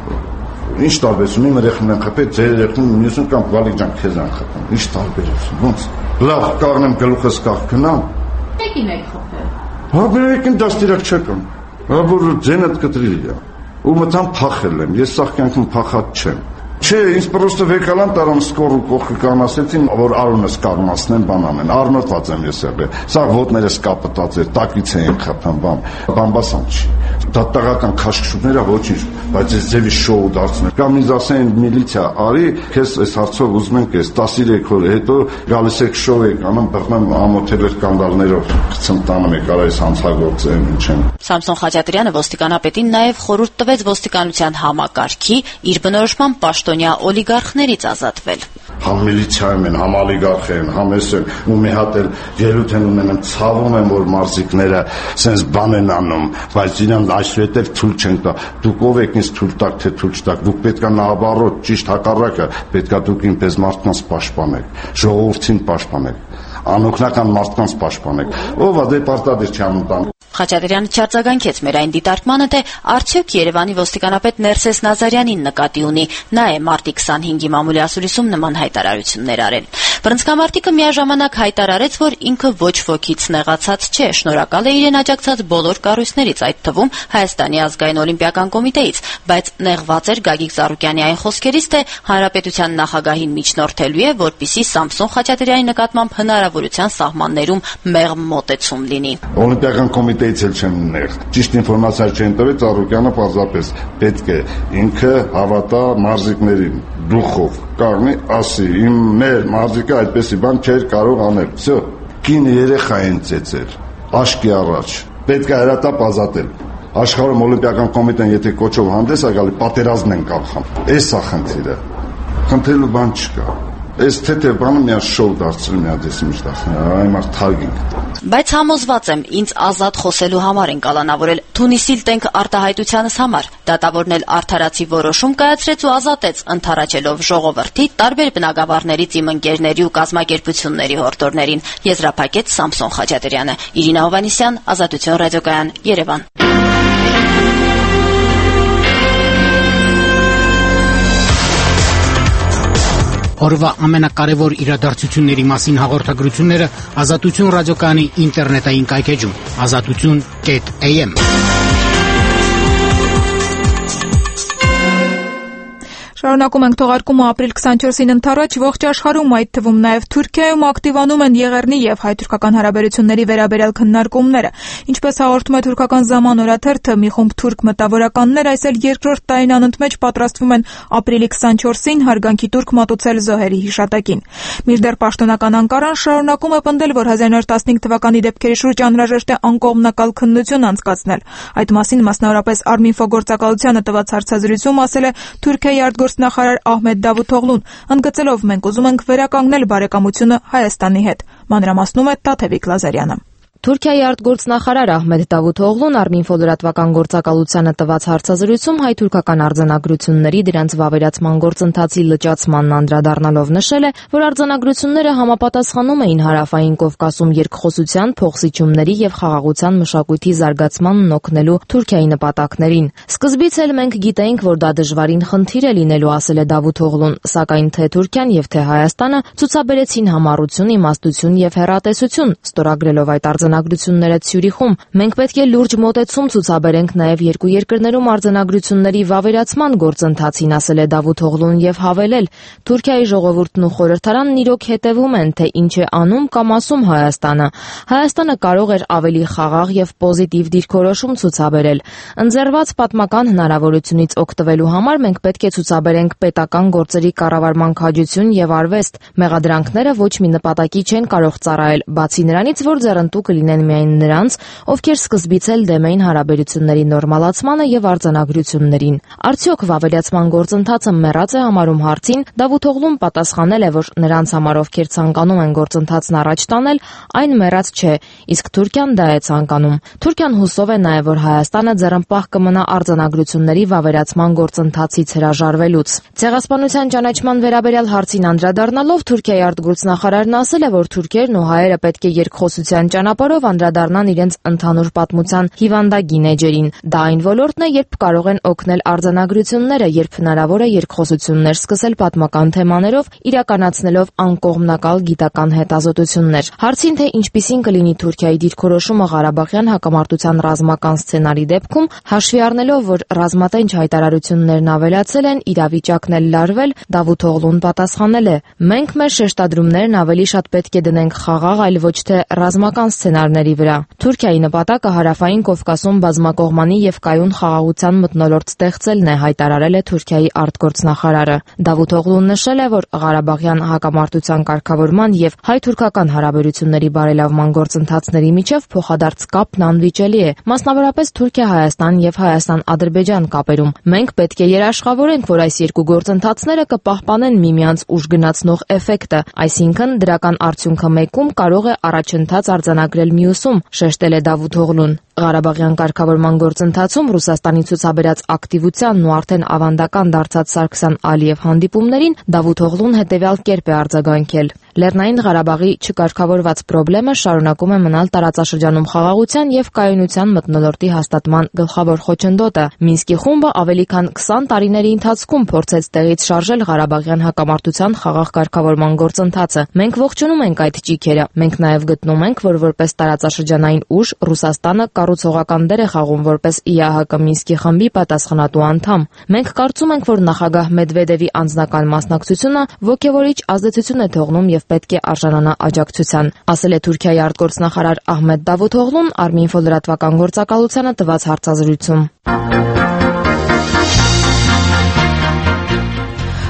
Ինչ տարբերություն իմ երեխան են խփել, ձեր երեխան մյուսն կամ Վալիջան քեզ են խփում։ Ինչ տարբերություն։ Ոնց։ Լավ, կառնեմ գլուխս կախքնամ։ Եկին եք խփել։ Հա, եկին դաստիարակչական։ Հա, որ ձենդ կտրիլ է։ Ու մտամ փախել եմ։ Ես սա կյանքում փախած չեմ։ Չէ, ինձ պրոստը վեկալան տարան սկոր ու կողքը կանասեցին, որ արունս կաղմասնեն բանանեն, արնոտված եմ ես եղել, սա ոտներս կապտած էր, տակից էին խփան, բամբասան չի, դա տղական քաշքշուկները ոչինչ, բայց ես ձևի շոու դարձնել, կամ ինձ ասեն միլիցիա, արի, քեզ այս հարցով ուզում ենք ես 13 օր հետո գալիս եք շոու եք անում, բռնեմ ամոթել կանդալներով ցմտանում եք, արա այս հանցագործը ինչ են։ Սամսոն Խաչատրյանը ոստիկանապետին նաև խորհուրդ տվեց ոստիկանության համակարգի իր բնորոշման պաշտոնյա օլիգարխներից ազատվել։ Համ միլիցիայում են, համ օլիգարխ են, համ ես են, ու մի հատ էլ ելույթ են ունենում, ցավում են, որ մարզիկները սենց բան են անում, բայց իրան այսուհետ թույլ չեն տա։ Դուք ով եք ինձ թույլ տակ, թե թույլ չտակ։ Դուք պետքա նաաբառոտ ճիշտ հակառակը, պետքա դուք ինպես մարդկանց պաշտպանեք, ժողովրդին պաշտպանեք, անօգնական մարդկանց պաշտպանեք։ Ով է դե պարտադիր չի անում տան։ Խաչատրյանը չարձագանքեց մեր այն դիտարկմանը, թե արդյոք Երևանի ոստիկանապետ Ներսես Նազարյանին նկատի ունի, նա է մարտի 25-ի մամուլի ասուլիսում նման հայտարարություններ արել։ Բռնցքամարտիկը միաժամանակ հայտարարեց, որ ինքը ոչ ոքից նեղացած չէ, շնորհակալ է իրեն աջակցած բոլոր կառույցներից, այդ թվում Հայաստանի ազգային օլիմպիական կոմիտեից, բայց նեղված էր Գագիկ Ծառուկյանի այն խոսքերից, թե հանրապետության նախագահին միջնորդելու է, որպեսզի Սամսոն Խաչատրյանի նկատմամբ հնարավորության սահմաններում մեղմ մոտեցում լինի։ Օլիմպիական կոմիտեից էլ չեմ նեղ։ Ճիշտ ինֆորմացիա չեն տվել Ծառուկյանը պարզապես պետք է ինքը հավատա մարզիկներին դուխով կառնի ասի մեր մարզիկը այդպեսի բան չէր կարող անել։ Всё։ Կին երեխա են ծեծել աշկի առաջ։ Պետք է հրատապ ազատել։ Աշխարհում օլիմպիական կոմիտեն եթե կոչով հանդես է գալի, պատերազմն են կանխում։ Էս է խնդիրը։ Խնդրելու բան չկա։ Այս թեթև բանը միա շոու դարձրել միա դեսիմիջ դարձնել, այն մարդ թարգին։ Բայց համոզված եմ, ինձ ազատ խոսելու համար են կալանավորել, Թունիսիլ տենք արտահայտությանս համար։ Դատավորն էլ արդարացի որոշում կայացրեց ու ազատեց, ընդառաջելով ժողովրդի տարբեր բնագավառներից իմ ընկերների ու կազմակերպությունների հորդորներին, եզրափակեց Սամսոն Խաչատրյանը։ Իրինա Հովհաննիսյան, Ազատություն ռադիոկայան, Երևան։ Օրվա ամենակարևոր իրադարձությունների մասին հաղորդագրությունները Ազատություն ռադիոկայանի ինտերնետային կայքեջում azatutun.am Շարունակում ենք թողարկումը ապրիլ 24-ին ընթառաջ ողջ աշխարհում, այդ թվում նաև Թուրքիայում ակտիվանում են եղեռնի եւ հայ-թուրքական հարաբերությունների վերաբերյալ քննարկումները։ Ինչպես հաղորդում է թուրքական Zaman օրաթերթը, մի խումբ թուրք մտավորականներ այս էլ երկրորդ տարին անընդմեջ պատրաստվում են ապրիլի 24-ին հարգանքի տուրք մատուցել զոհերի հիշատակին։ Մինչդեռ պաշտոնական Անկարան շարունակում է պնդել, որ 1915 թվականի դեպքերի շուրջ անհրաժեշտ է անկողմնակալ քննություն անցկացնել։ Այդ մասին մասնավորապես Arminfo գործակալությանը տված հարցազրույցում ասել է Թուրքիայի արտգործնախարար Ահմեդ Դավութօղլուն, ընդգծելով մենք ուզում ենք վերականգնել բարեկամությունը Հայաստանի հետ։ Մանրամասնում է Տաթևիկ Լազարյանը։ Թուրքիայի արտգործնախարար Ահմեդ Դավութօղլուն Arminfo լրատվական գործակալությանը տված հարցազրույցում հայ-թուրքական արձանագրությունների դրանց վավերացման գործընթացի լճացմանն անդրադառնալով նշել է, որ արձանագրությունները համապատասխանում էին Հարավային Կովկասում երկխոսության, փոխզիջումների եւ խաղաղության մշակույթի զարգացմանն օգնելու Թուրքիայի նպատակներին։ Սկզբից էլ մենք գիտեինք, որ դա դժվարին խնդիր է լինելու, ասել է Դավութօղլուն, սակայն թե Թուրքիան եւ թե Հայաստանը ցուցաբերեցին համառություն, իմաստություն եւ հեռատեսություն, ստորագրելով այդ արձանագրությունները Ցյուրիխում։ Մենք պետք է լուրջ մոտեցում ցուցաբերենք նաև երկու երկրներում արձանագրությունների վավերացման գործընթացին, ասել է Դավութօղլուն եւ հավելել. Թուրքիայի ժողովուրդն ու խորհրդարանն իրոք հետևում են, թե ինչ է անում կամ ասում Հայաստանը։ Հայաստանը կարող էր ավելի խաղաղ եւ պոզիտիվ դիրքորոշում ցուցաբերել։ Ընձեռված պատմական հնարավորությունից օգտվելու համար մենք պետք է ցուցաբերենք պետական գործերի կառավարման քաջություն եւ արվեստ։ Մեղադրանքները ոչ մի նպատակի չեն կարող ծառայել, բացի նրանից, որ ձեռնտու կլինեն միայն նրանց, ովքեր սկզբից էլ դեմ էին հարաբերությունների նորմալացմանը եւ արձանագրություններին։ Արդյոք վավերացման գործընթացը մեռած է համարում հարցին, Դավութօղլուն պատասխանել է, որ նրանց համար, ովքեր ցանկանում են գործընթացն առաջ տանել, այն մեռած չէ, իսկ Թուրքիան դա է ցանկանում։ Թուրքիան հուսով է նաեւ, որ Հայաստանը ձեռնպահ կմնա արձանագրությունների վավերացման գործընթացից հրաժարվելուց։ Ցեղասպանության ճանաչման վերաբերյալ հարցին անդրադառնալով Թուրքիայի արտգործնախարարն ասել է, որ թուրքերն ու հայերը պետք է երկխոսության ճանապարհով անդրադառնան իրենց ընդհանուր պատմության հիվանդագին էջերին։ Դա այն ոլորտն է, երբ կարող են օգնել արձանագրությունները, երբ հնարավոր է երկխոսություններ սկսել պատմական թեմաներով, իրականացնելով անկողմնակալ գիտական հետազոտություններ։ Հարցին, թե ինչպիսին կլինի Թուրքիայի դիրքորոշումը Ղարաբաղյան հակամարտության ռազմական սցենարի դեպքում, հաշվի առնելով, որ ռազմատենչ հայտարարություններն ավելացել են, իրավիճակն էլ լարվել, Դավութօղլուն պատասխանել է. մենք մեր շեշտադրումներն ավելի շատ պետք է դնենք խաղաղ, այլ ոչ թե ռազմական սցենարների վրա։ Թուրքիայի նպատակը Հարավային Կովկասում բազմակողմանի եւ կայուն խաղաղության մթնոլորտ ստեղծելն է, հայտարարել է Թուրքիայի արտգործնախարարը։ Դավութօղլուն նշել է, որ Ղարաբաղյան հակամարտության կարգավորման եւ հայ-թուրքական հարաբերությունների բարելավման գործընթացների միջև փոխադարձ կապն անվիճելի է, մասնավորապես Թուրքիա-Հայաստան եւ Հայաստան-Ադրբեջան կապերում։ Մենք պետք է երաշխավորենք, որ այս երկու գործընթացները կպահպանեն միմյանց ուժգնացնող էֆեկտը, այսինքն դրական արդյունքը մեկում կարող է առաջընթաց արձանագրել մյուսում, շեշտել է Դավութօղլուն։ Ղարաբաղյան կարգավորման գործընթացում Ռուսաստանի ցուցաբերած ակտիվությանն ու արդեն ավանդական դարձած Սարգսյան Ալիև հանդիպումներին Դավութօղլուն հետևյալ կերպ է արձագանքել. Լեռնային Ղարաբաղի չկարգավորված խնդիրը շարունակում է մնալ տարածաշրջանում խաղաղության եւ կայունության մթնոլորտի հաստատման գլխավոր խոչընդոտը։ Մինսկի խումբը ավելի քան 20 տարիների ընթացքում փորձեց տեղից շարժել Ղարաբաղյան հակամարտության խաղաղ կարգավորման գործընթացը։ Մենք ողջունում ենք այդ ճիգերը։ Մենք նաեւ գտնում ենք, որ որպես տարածաշրջանային ուժ Ռուսաստանը կառուցողական դեր է խաղում որպես ԻԱՀԿ Մինսկի խմբի պատասխանատու անդամ։ Մենք կարծում ենք, որ նախագահ Մեդվեդևի անձնական մասնակցությունը ոգևորիչ ազդեցություն է թողնում եւ պետք է արժանանա աջակցության, ասել է Թուրքիայի արտգործնախարար Ահմեդ Դավութօղլուն Arminfo լրատվական գործակալությանը տված հարցազրույցում։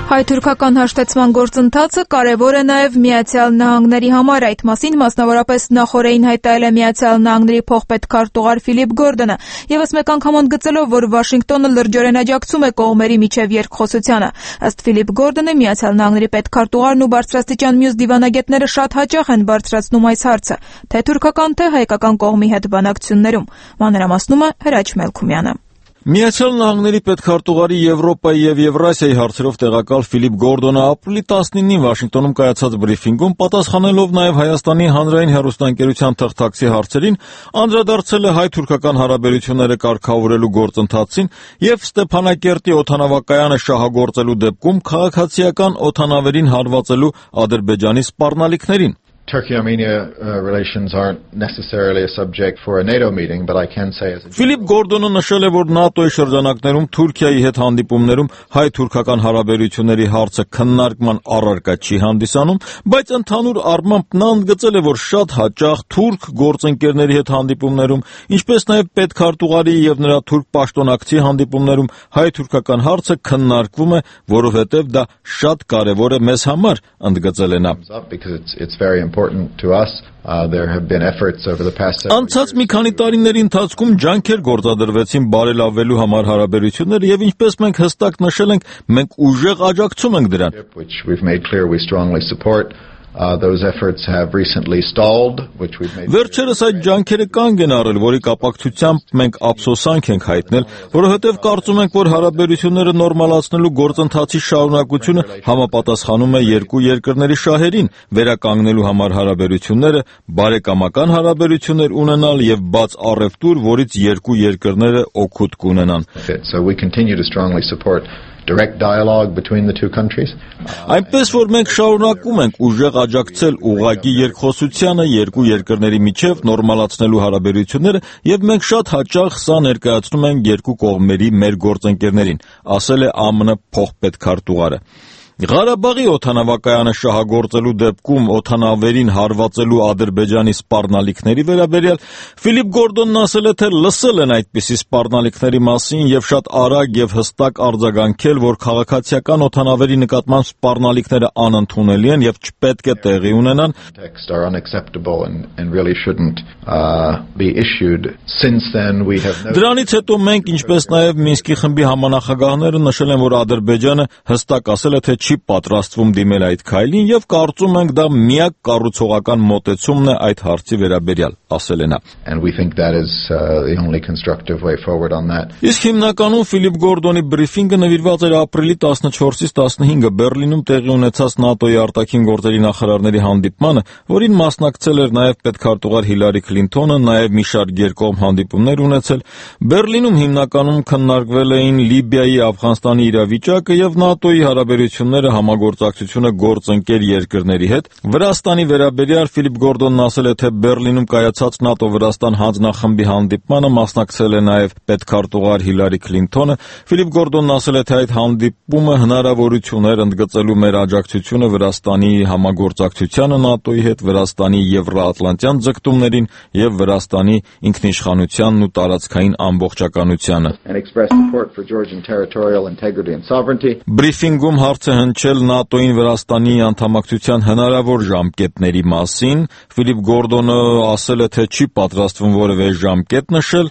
Հայ-թուրքական հաշտեցման գործընթացը կարևոր է նաև Միացյալ Նահանգների համար, այդ մասին մասնավորապես նախօրեին հայտարարել է Միացյալ Նահանգների փոխպետքարտուղար Ֆիլիպ Գորդոնը, եւս մեկ անգամ ընդգծելով, որ Վաշինգտոնը լրջորեն աջակցում է կողմերի միջև երկխոսությանը։ Ըստ Ֆիլիպ Գորդոնի, Միացյալ Նահանգների պետքարտուղարն ու բարձրաստիճան մյուս դիվանագետները շատ հաճախ են բարձրացնում այս հարցը, թե թուրքական, թե հայկական կողմի հետ բանակցություններում։ Մանրամասնում է Հրաչ Մելքումյանը։ Միացյալ Նահանգների պետքարտուղարի Եվրոպայի եւ Եվրասիայի հարցերով տեղակալ Ֆիլիպ Գորդոնը ապրիլի 19-ին Վաշինգտոնում կայացած բրիֆինգում, պատասխանելով նաև Հայաստանի հանրային հեռուստաընկերության թղթակցի հարցերին, անդրադարձել է հայ-թուրքական հարաբերությունները կարգավորելու գործընթացին եւ Ստեփանակերտի օդանավակայանը շահագործելու դեպքում քաղաքացիական օդանավերին հարվածելու Ադրբեջանի սպառնալիքներին։ Turkey-Armenia relations aren't necessarily a subject for a NATO meeting, but I can say as a Ֆիլիպ Գորդոնը նշել է, որ ՆԱՏՕ-ի շրջանակներում Թուրքիայի հետ հանդիպումներում հայ-թուրքական հարաբերությունների հարցը քննարկման առարկա չի հանդիսանում, բայց ընդհանուր առմամբ նա ընդգծել է, որ շատ հաճախ թուրք գործընկերների հետ հանդիպումներում, ինչպես նաև պետքարտուղարի եւ նրա թուրք պաշտոնակցի հանդիպումներում հայ-թուրքական հարցը քննարկվում է, որովհետեւ դա շատ կարեւոր է մեզ համար, ընդգծել է նա։ Անցած մի քանի տարիների ընթացքում ջանքեր գործադրվեցին բարելավելու համար հարաբերությունները եւ ինչպես մենք հստակ նշել ենք, մենք ուժեղ աջակցում ենք դրան։ Վերջերս այդ ջանքերը կանգ են առել, որի կապակցությամբ մենք ափսոսանք ենք հայտնել, որովհետև կարծում ենք, որ հարաբերությունները նորմալացնելու գործընթացի շարունակությունը համապատասխանում է երկու երկրների շահերին, վերականգնելու համար հարաբերությունները, բարեկամական հարաբերություններ ունենալ եւ բաց առևտուր, որից երկու երկրները օգուտ կունենան։ Direct dialogue between the two countries. Այնպես որ մենք շարունակում ենք ուժեղ աջակցել ուղղակի երկխոսությանը երկու երկրների միջև նորմալացնելու հարաբերությունները եւ մենք շատ հաճախ սա ներկայացնում ենք երկու կողմերի մեր գործընկերներին, ասել է ԱՄՆ փոխպետքարտուղարը։ Ղարաբաղի օդանավակայանը շահագործելու դեպքում օդանավերին հարվածելու Ադրբեջանի սպառնալիքների վերաբերյալ Ֆիլիպ Գորդոնն ասել է, թե լսել են այդպիսի սպառնալիքների մասին եւ շատ արագ եւ հստակ արձագանքել, որ քաղաքացիական օդանավերի նկատմամբ սպառնալիքները անընդունելի են եւ չպետք է տեղի ունենան։ Դրանից հետո մենք, ինչպես նաեւ Մինսկի խմբի համանախագահները նշել են, որ Ադրբեջանը հստակ ասել է, թե չի պատրաստվում դիմել այդ քայլին եւ կարծում ենք դա միակ կառուցողական մոտեցումն է այդ հարցի վերաբերյալ, ասել է նա։ Իսկ հիմնականում Ֆիլիպ Գորդոնի բրիֆինգը նվիրված էր ապրիլի 14-ից 15-ը Բեռլինում տեղի ունեցած ՆԱՏՕ-ի արտաքին գործերի նախարարների հանդիպմանը, որին մասնակցել էր նաեւ պետքարտուղար Հիլարի Քլինթոնը, նաեւ մի շարք երկկողմ հանդիպումներ ունեցել։ Բեռլինում հիմնականում քննարկվել էին Լիբիայի, Աֆղանստանի իրավիճակը եւ ՆԱՏՕ-ի հարաբերությունները համագործակցությունը գործընկեր երկրների հետ։ Վրաստանի վերաբերյալ Ֆիլիպ Գորդոնն ասել է, թե Բեռլինում կայացած ՆԱՏՕ-Վրաստան հանձնախմբի հանդիպմանը մասնակցել է նաև պետքարտուղար Հիլարի Քլինթոնը։ Ֆիլիպ Գորդոնն ասել է, թե այդ հանդիպումը հնարավորություն էր ընդգծելու մեր աջակցությունը Վրաստանի համագործակցությանը ՆԱՏՕ-ի հետ, Վրաստանի եվրոատլանտյան ձգտումներին եւ Վրաստանի ինքնիշխանությանն ու տարածքային ամբողջականությանը։ Բրիֆինգում հարց է հնչել ՆԱՏՕ-ին Վրաստանի անդամակցության հնարավոր ժամկետների մասին։ Ֆիլիպ Գորդոնը ասել է, թե չի պատրաստվում որևէ ժամկետ նշել։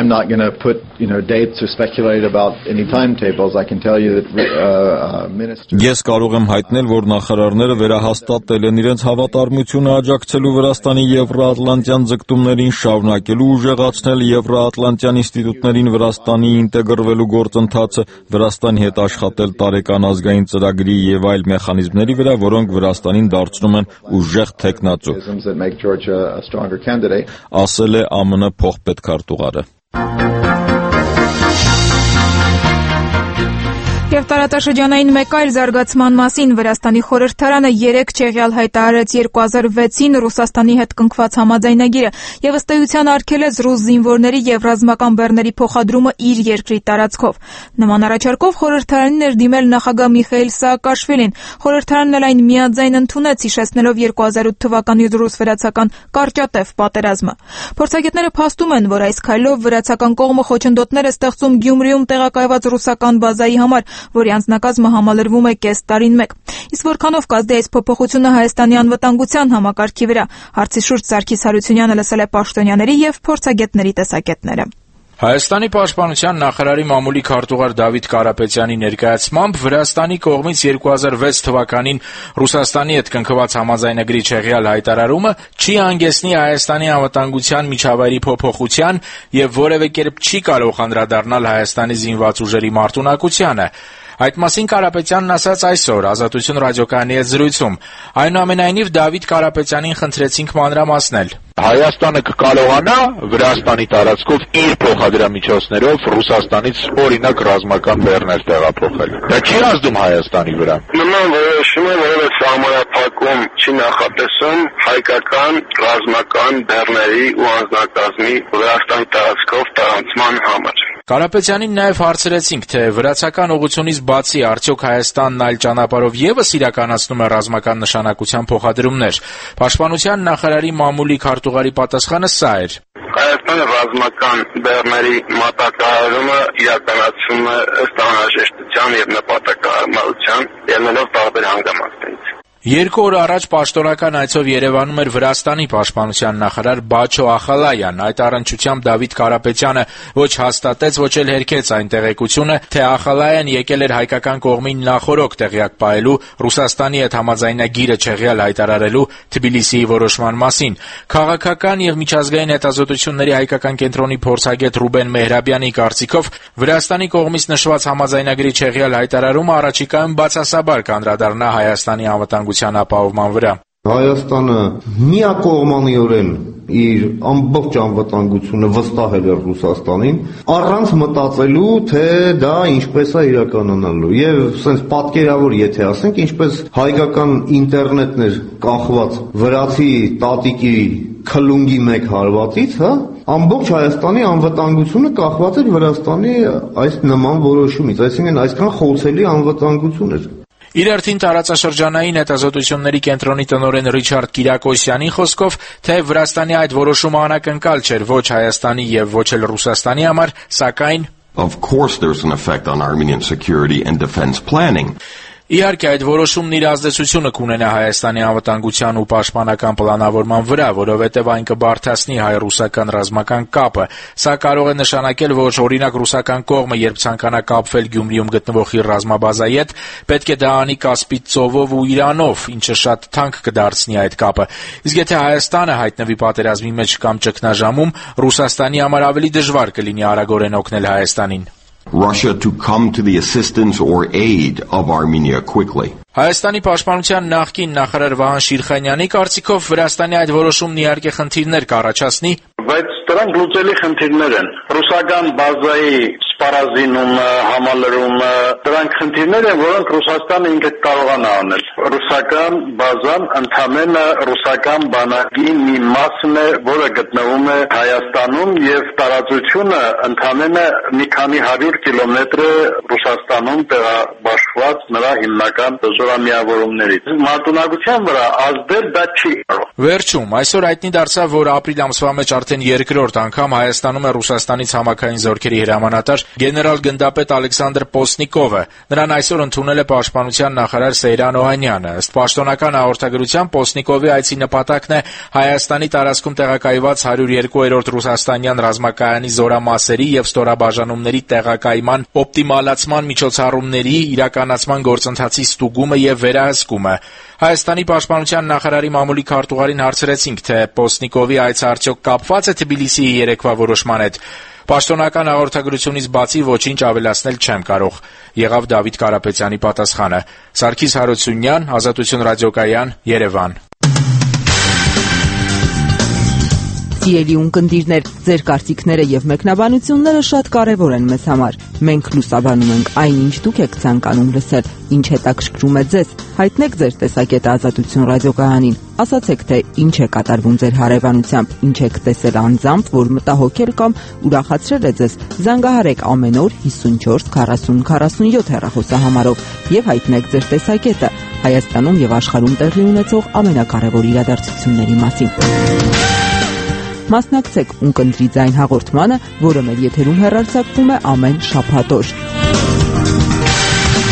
Ես կարող եմ հայտնել, որ նախարարները վերահաստատել են իրենց հավատարմությունը աջակցելու Վրաստանի եվրոատլանտյան ձգտումներին, շարունակելու ուժեղացնել եվրոատլանտյան ինստիտուտներին Վրաստանի ինտեգրվելու գործընթացը, Վրաստանի հետ աշխատել տարեկան ազգային ծրագրի եւ այլ մեխանիզմների վրա, որոնք Վրաստանին դարձնում են ուժեղ թեկնածու, ասել է ԱՄՆ փոխպետքարտուղարը։ Եվ տարածաշրջանային մեկ այլ զարգացման մասին Վրաստանի խորհրդարանը 3 չեղյալ հայտարարեց 2006-ին Ռուսաստանի հետ կնքված համաձայնագիրը եւ ըստ էության արգելեց ռուս զինվորների եւ ռազմական բեռների փոխադրումը իր երկրի տարածքով։ Նման առաջարկով խորհրդարանին էր դիմել նախագահ Միխայիլ Սաակաշվիլին։ Խորհրդարանն էլ այն միաձայն ընդունեց, հիշեցնելով 2008 թվականի ռուս-վրացական կարճատև պատերազմը։ Փորձագետները փաստում են, որ այս քայլով վրացական կողմը խոչընդոտներ է ստեղծում Գյումրիում տեղակայված ռուսական բազայի համար, որի անձնակազմը համալրվում է կես տարին մեկ։ Իսկ որքանով կազդի այս փոփոխությունը Հայաստանի անվտանգության համակարգի վրա, հարցի շուրջ Սարգիս Հարությունյանը լսել է պաշտոնյաների եւ փորձագետների տեսակետները։ Հայաստանի պաշտպանության նախարարի մամուլի քարտուղար Դավիթ Կարապետյանի ներկայացմամբ Վրաստանի կողմից 2006 թվականին Ռուսաստանի հետ կնքված համաձայնագրի չեղյալ հայտարարումը չի հանգեցնի Հայաստանի անվտանգության միջավայրի փոփոխության եւ որևէ կերպ չի կարող անդրադառնալ Հայաստանի զինված ուժերի մարտունակությանը։ Այդ մասին Կարապետյանն ասաց այսօր Ազատություն ռադիոկայանի հետ զրույցում։ Այնուամենայնիվ Դավիթ Կարապետյանին խնդրեցինք մանրամասնել. Հայաստանը կկարողանա Վրաստանի տարածքով իր փոխադրամիջոցներով Ռուսաստանից օրինակ ռազմական բեռներ տեղափոխել։ Դա չի ազդում Հայաստանի վրա։ Նման որոշումը, որը սահմանափակում չի նախատեսում հայկական ռազմական բեռների ու անձնակազմի Վրաստանի տարածքով տարանցման համար։ Կարապետյանին նաև հարցրեցինք, թե վրացական ուղղությունից բացի արդյոք Հայաստանն այլ ճանապարհով եւս իրականացնում է ռազմական նշանակության փոխադրումներ։ Պաշտպանության նախարարի մամուլի քարտուղարի պատասխանը սա էր. Հայաստանը ռազմական բեռների մատակարարումը իրականացում է ըստ անհրաժեշտության եւ նպատակահարմարության, ելնելով տարբեր հանգամանքներից։ 2 օր առաջ պաշտոնական այցով Երևանում էր Վրաստանի պաշտպանության նախարար Բաչո Ախալայան։ Այդ առնչությամբ Դավիթ Կարապետյանը ոչ հաստատեց, ոչ էլ հերքեց այն տեղեկությունը, թե Ախալայան եկել էր հայկական կողմին նախօրոք տեղյակ պահելու Ռուսաստանի հետ համաձայնագիրը չեղյալ հայտարարելու Թբիլիսիի որոշման մասին։ Քաղաքական եւ միջազգային հետազոտությունների հայկական կենտրոնի փորձագետ Ռուբեն Մեհրաբյանի կարծիքով Վրաստանի կողմից նշված համաձայնագրի չեղյալ հայտարարումը առաջիկայում բացասաբար կանդրադառնա Հայաստանի անվտանգության ապահովման վրա։ Հայաստանը միակողմանիորեն իր ամբողջ անվտանգությունը վստահել է Ռուսաստանին, առանց մտածելու, թե դա ինչպես է իրականանալու։ Եվ սենց պատկերավոր, եթե ասենք, ինչպես հայկական ինտերնետն էր կախված վրացի տատիկի քլունգի մեկ հարվածից, ամբողջ Հայաստանի անվտանգությունը կախված էր Վրաստանի այս նման որոշումից, այսինքն այսքան խոցելի անվտանգություն էր։ Իր արդին տարածաշրջանային հետազոտությունների կենտրոնի տնօրեն Ռիչարդ Կիրակոսյանի խոսքով, թե Վրաստանի այդ որոշումը անակնկալ չէր ոչ Հայաստանի եւ ոչ էլ Ռուսաստանի համար, սակայն Of course there's an effect on Armenian security and defense planning. Իհարկե այդ որոշումն իր ազդեցությունը կունենա Հայաստանի անվտանգության ու պաշտպանական պլանավորման վրա, որովհետև այն կբարդացնի հայ-ռուսական ռազմական կապը։ Սա կարող է նշանակել, որ օրինակ ռուսական կողմը, երբ ցանկանա կապվել Գյումրիում գտնվող իր ռազմաբազայի հետ, պետք է դա անի Կասպից ծովով ու Իրանով, ինչը շատ թանկ կդարձնի այդ կապը։ Իսկ եթե Հայաստանը հայտնվի պատերազմի մեջ կամ ճգնաժամում, Ռուսաստանի համար ավելի դժվար կլինի արագորեն օգնել Հայաստանին։ Russia to come to the assistance or aid of Armenia quickly. Հայաստանի պաշտպանության նախկին նախարար Վահան Շիրխանյանի կարծիքով Վրաստանի այդ որոշումն իհարկե խնդիրներ կառաջացնի, բայց դրանք լուծելի խնդիրներ են։ Ռուսական բազայի սպառազինումը, համալրումը, դրանք խնդիրներ են, որոնք Ռուսաստանը ինքը կարողանա անել։ Ռուսական բազան ընդամենը ռուսական բանակի մի մասն է, որը գտնվում է Հայաստանում եւ տարածությունը ընդամենը մի քանի 100 կիլոմետր է Ռուսաստանում տեղաբաշխված նրա հիմնական զորամիավորումներից։ Մարտունակության վրա ազդել դա չի կարող։ Վերջում այսօր հայտնի դարձավ, որ ապրիլ ամսվա մեջ արդեն երկրորդ անգամ Հայաստանում է Ռուսաստանից համակային զորքերի հրամանատար գեներալ գնդապետ Ալեքսանդր Պոսնիկովը։ Նրան այսօր ընդունել է պաշտպանության նախարար Սեյրան Օհանյանը։ Ըստ պաշտոնական հաղորդագրության Պոսնիկովի այցի նպատակն է Հայաստանի տարածքում տեղակայված 102-րդ ռուսաստանյան ռազմակայանի զորամասերի եւ ստորաբաժանումների տեղակայման օպտիմալացման միջոցառումների իրականացման գործընթացի ստուգումը եւ վերահսկումը։ Հայաստանի պաշտպանության նախարարի մամուլի քարտուղարին հարցրեցինք, թե Պոսնիկովի այցը արդյոք կապված է Թբիլիսիի երեկվա որոշման հետ։ Պաշտոնական հաղորդագրությունից բացի ոչինչ ավելացնել չեմ կարող, եղավ Դավիթ Կարապետյանի պատասխանը։ Սարգիս Հարությունյան, Ազատություն ռադիոկայան, Երևան։ Սիրելի ունկնդիրներ, ձեր կարծիքները եւ մեկնաբանությունները շատ կարեւոր են մեզ համար։ Մենք լուսաբանում ենք այն, ինչ դուք եք ցանկանում լսել, ինչ հետաքրքրում է ձեզ։ Հայտնեք ձեր տեսակետը Ազատություն ռադիոկայանին։ Ասացեք, թե ինչ է կատարվում ձեր հարևանությամբ, ինչ եք տեսել անձամբ, որ մտահոգել կամ ուրախացրել է ձեզ։ Զանգահարեք ամեն օր 54 40 47 հեռախոսահամարով եւ հայտնեք ձեր տեսակետը Հայաստանում եւ աշխարհում տեղի ունեցող ամենակարևոր իրադարձությունների մասին։ Մասնակցեք ունկնդրի ձայն հաղորդմանը, որը մեր եթերում հեռարձակվում է ամեն շաբաթ օր։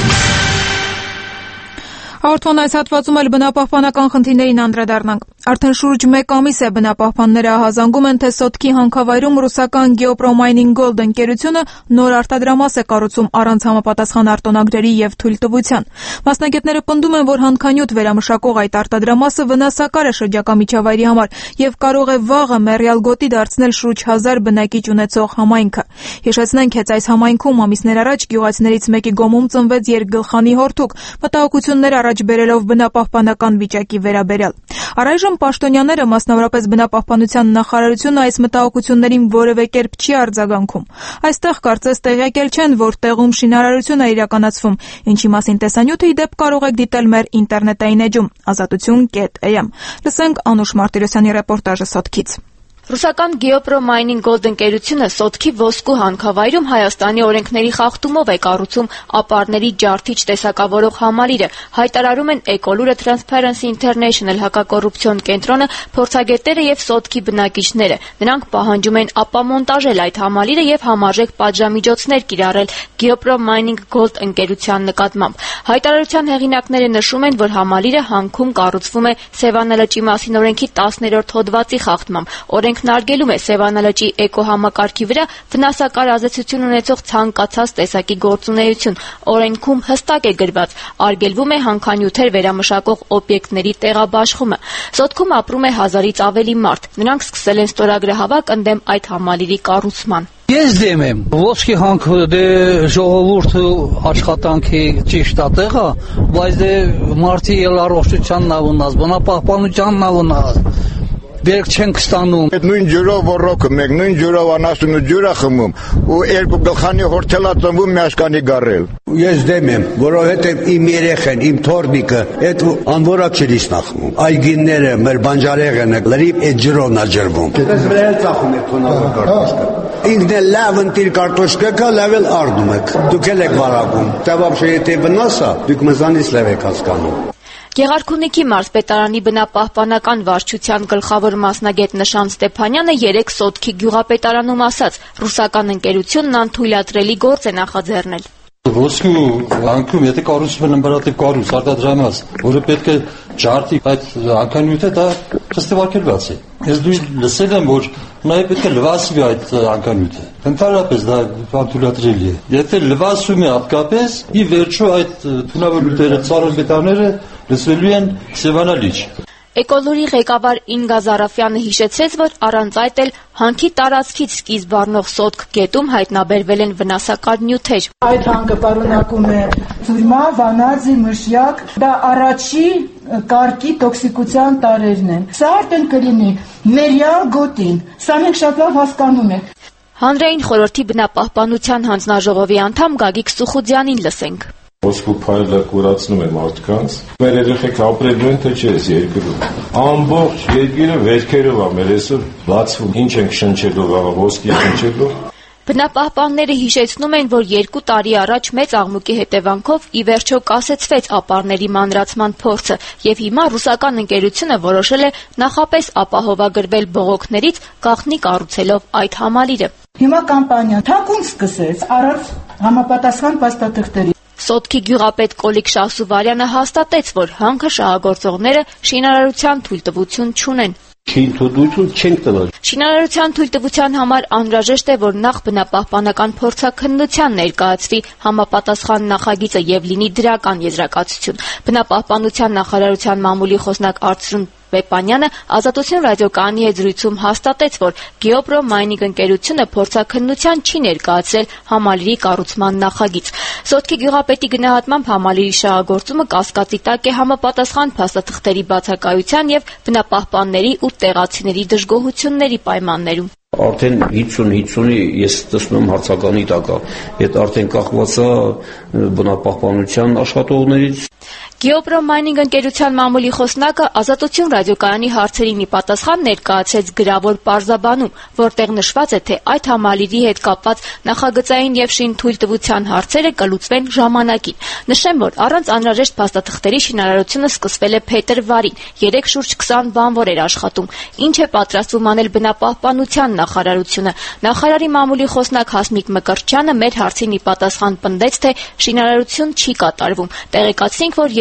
Հաղորդման այս հատվածում էլ բնապահպանական խնդիրներին անդրադառնանք։ Արդեն շուրջ 1 ամիս է բնապահպանները ահազանգում են, թե Սոտքի հանքավայրում ռուսական Geopro Mining Gold ընկերությունը նոր արտադրամաս է կառուցում առանց համապատասխան արտոնագրերի եւ թույլտվության։ Մասնագետները պնդում են, որ հանքանյութ վերամշակող այդ արտադրամասը վնասակար է շրջակա միջավայրի համար եւ կարող է վաղը մեռյալ գոտի դարձնել շուրջ 1000 բնակիչ ունեցող համայնքը։ Հիշեցնենք, հենց այս համայնքում ամիսներ առաջ գյուղացիներից մեկի գոմում ծնվեց երկգլխանի հորթուկ, մտահոգություններ առաջ բերելով բնապահպանական վիճակի վերաբերյալ։ Առայժմ պաշտոնյաները, մասնավորապես բնապահպանության նախարարությունը, այս մտահոգություններին որևէ կերպ չի արձագանքում։ Այստեղ կարծես տեղյակ էլ չեն, որ տեղում շինարարություն է իրականացվում, ինչի մասին տեսանյութը ի դեպ կարող եք դիտել մեր ինտերնետային էջում azatutun.am։ Լսենք Անուշ Մարտիրոսյանի ռեպորտաժը Սոտքից։ Ռուսական Geopro Mining Gold ընկերությունը Սոտքի ոսկու հանքավայրում Հայաստանի օրենքների խախտումով է կառուցում ապարների ջարդիչ տեսակավորող համալիրը, հայտարարում են Էկոլուրը, Transparency International հակակոռուպցիոն կենտրոնը, փորձագետները եւ Սոտքի բնակիչները։ Նրանք պահանջում են ապամոնտաժել այդ համալիրը եւ համարժեք պատժամիջոցներ կիրառել Geopro Mining Gold ընկերության նկատմամբ։ Հայտարարության հեղինակները նշում են, որ համալիրը հանքում կառուցվում է Սևանալճի մասին օրենքի 10-րդ հոդվածի խախտմամբ։ Օրենքն արգելում է Սևանալճի էկոհամակարգի վրա վնասակար ազդեցություն ունեցող ցանկացած տեսակի գործունեություն։ Օրենքում հստակ է գրված. արգելվում է հանքանյութեր վերամշակող օբյեկտների տեղաբաշխումը։ Սոտքում ապրում է 1000-ից ավելի մարդ։ Նրանք սկսել են ստորագրահավաք ընդդեմ այդ համալիրի կառուցման։ Ես դեմ եմ, ոսկի հանքը դե ժողովուրդը աշխատանքի ճիշտ տեղը, բայց դե մարդի առողջությանն է վնաս, բնապահպանությանն է վնաս։ Դերք չենք ստանում։ Այդ նույն ջուրով ռոկը մեկ, նույն ջուրով անասունը ջուրա խմում ու երկու գլխանի հորթելա ծնվում մեաշկանի գարել։ Ես դեմ եմ, որովհետև իմ երեխեն, իմ թորնիկը այդ անվորակ չի լիսնախմում։ Այգիները, մեր բանջարեղենը լրիվ այդ ջրովն է ջրվում։ Դες վրայել ծախում եք թոնավոր կարտոշկը։ Ինքն է լավ ընտիր կարտոշկը կա, լավ էլ արդում եք։ Դուք էլ եք վարակում։ Դա վաբշե եթե վնաս է, դուք մեզանից լավ եք հասկանում։ Գեղարքունիքի մարզպետարանի բնապահպանական վարչության գլխավոր մասնագետ Նշան Ստեփանյանը երեկ Սոտքի գյուղապետարանում ասաց. ռուսական ընկերությունն անթույլատրելի գործ է նախաձեռնել։ Ոսկու հանքում եթե կառուցում են ըմբարատիվ կառույց արտադրամաս, որը պետք է ջարդի այդ հանքանյութը, դա խստիվարքելված է։ Ես դու լսել եմ, որ նաև պետք է լվացվի այդ հանքանյութը։ Ընդհանրապես դա անթույլատրելի է։ Եթե լվացում է հատկապես, ի վերջո այդ թունավոր նյութերը, ծառեր մետաղները լսվելու են Սևանալիճ։ Էկոլուրի ղեկավար Ինգա Զարաֆյանը հիշեցրեց, որ առանց այդ էլ հանքի տարածքից սկիզբ առնող Սոտք գետում հայտնաբերվել են վնասակար նյութեր։ Այդ հանքը պարունակում է ձուրմա, վանաձի, մշյակ, դա առաջի կարգի տոքսիկության տարրերն են։ Սա արդեն կլինի մեռյալ գոտին, սա մենք շատ լավ հասկանում ենք։ Հանրային խորհրդի բնապահպանության հանձնաժողովի անդամ Գագիկ Սուխուդյանին լսենք։ Ոսկու փայլը կուրացնում է մարդկանց։ Մեր երեխեք ապրելու են թե չէ այս երկրում։ Ամբողջ երկիրը վերքերով է մեր այսօր բացվում։ Ինչ ենք շնչելով, ոսկի շնչելով։ Բնապահպանները հիշեցնում են, որ 2 տարի առաջ մեծ աղմուկի հետևանքով ի վերջո կասեցվեց ապարների մանրացման փորձը, եւ հիմա ռուսական ընկերությունը որոշել է նախապես ապահովագրվել բողոքներից, գաղտնի կառուցելով այդ համալիրը։ Հիմա կամպանիա թակուն սկսեց առանց համապատասխան փաստաթղթերի։ Սոտքի գյուղապետ Կոլիկ Շահսուվարյանը հաստատեց, որ հանքը շահագործողները շինարարության թույլտվություն չունեն։ Շինարարության թույլտվության համար անհրաժեշտ է, որ նախ բնապահպանական փորձաքննության ներկայացվի համապատասխան նախագիծը եւ լինի դրական եզրակացություն։ Բնապահպանության նախարարության մամուլի խոսնակ Արծրուն Պեպանյանը Ազատություն ռադիոկայանի հետ զրույցում հաստատեց, որ Geopro Mining ընկերությունը փորձաքննության չի ներկայացրել համալիրի կառուցման նախագիծ։ Սոտքի գյուղապետի գնահատմամբ համալիրի շահագործումը կասկածի տակ է համապատասխան փաստաթղթերի բացակայության եւ բնապահպանների ու տեղացիների դժգոհությունների պայմաններում։ Արդեն 50-50-ի ես տեսնում հարցականի տակ է, այդ արդեն կախված է բնապահպանության աշխատողներից։ Geopro Mining ընկերության մամուլի խոսնակը Ազատություն ռադիոկայանի հարցերի մի պատասխան ներկայացրեց գրավոր պարզաբանում, որտեղ նշված է, թե այդ համալիրի հետ կապված նախագծային եւ շինթույլտվության հարցերը կլուծվեն ժամանակին։ Նշեմ, որ առանց անհրաժեշտ փաստաթղթերի շինարարությունը սկսվել է փետրվարին, 3 շուրջ 20 բանվոր էր աշխատում։ Ինչ է պատրաստվում անել բնապահպանության նախարարությունը։ Նախարարի մամուլի խոսնակ Հասմիկ Մկրտչյանը մեր հարցին ի պատասխան պնդեց, թե շինարարություն չի կատարվում։ Տեղեկացրինք, որ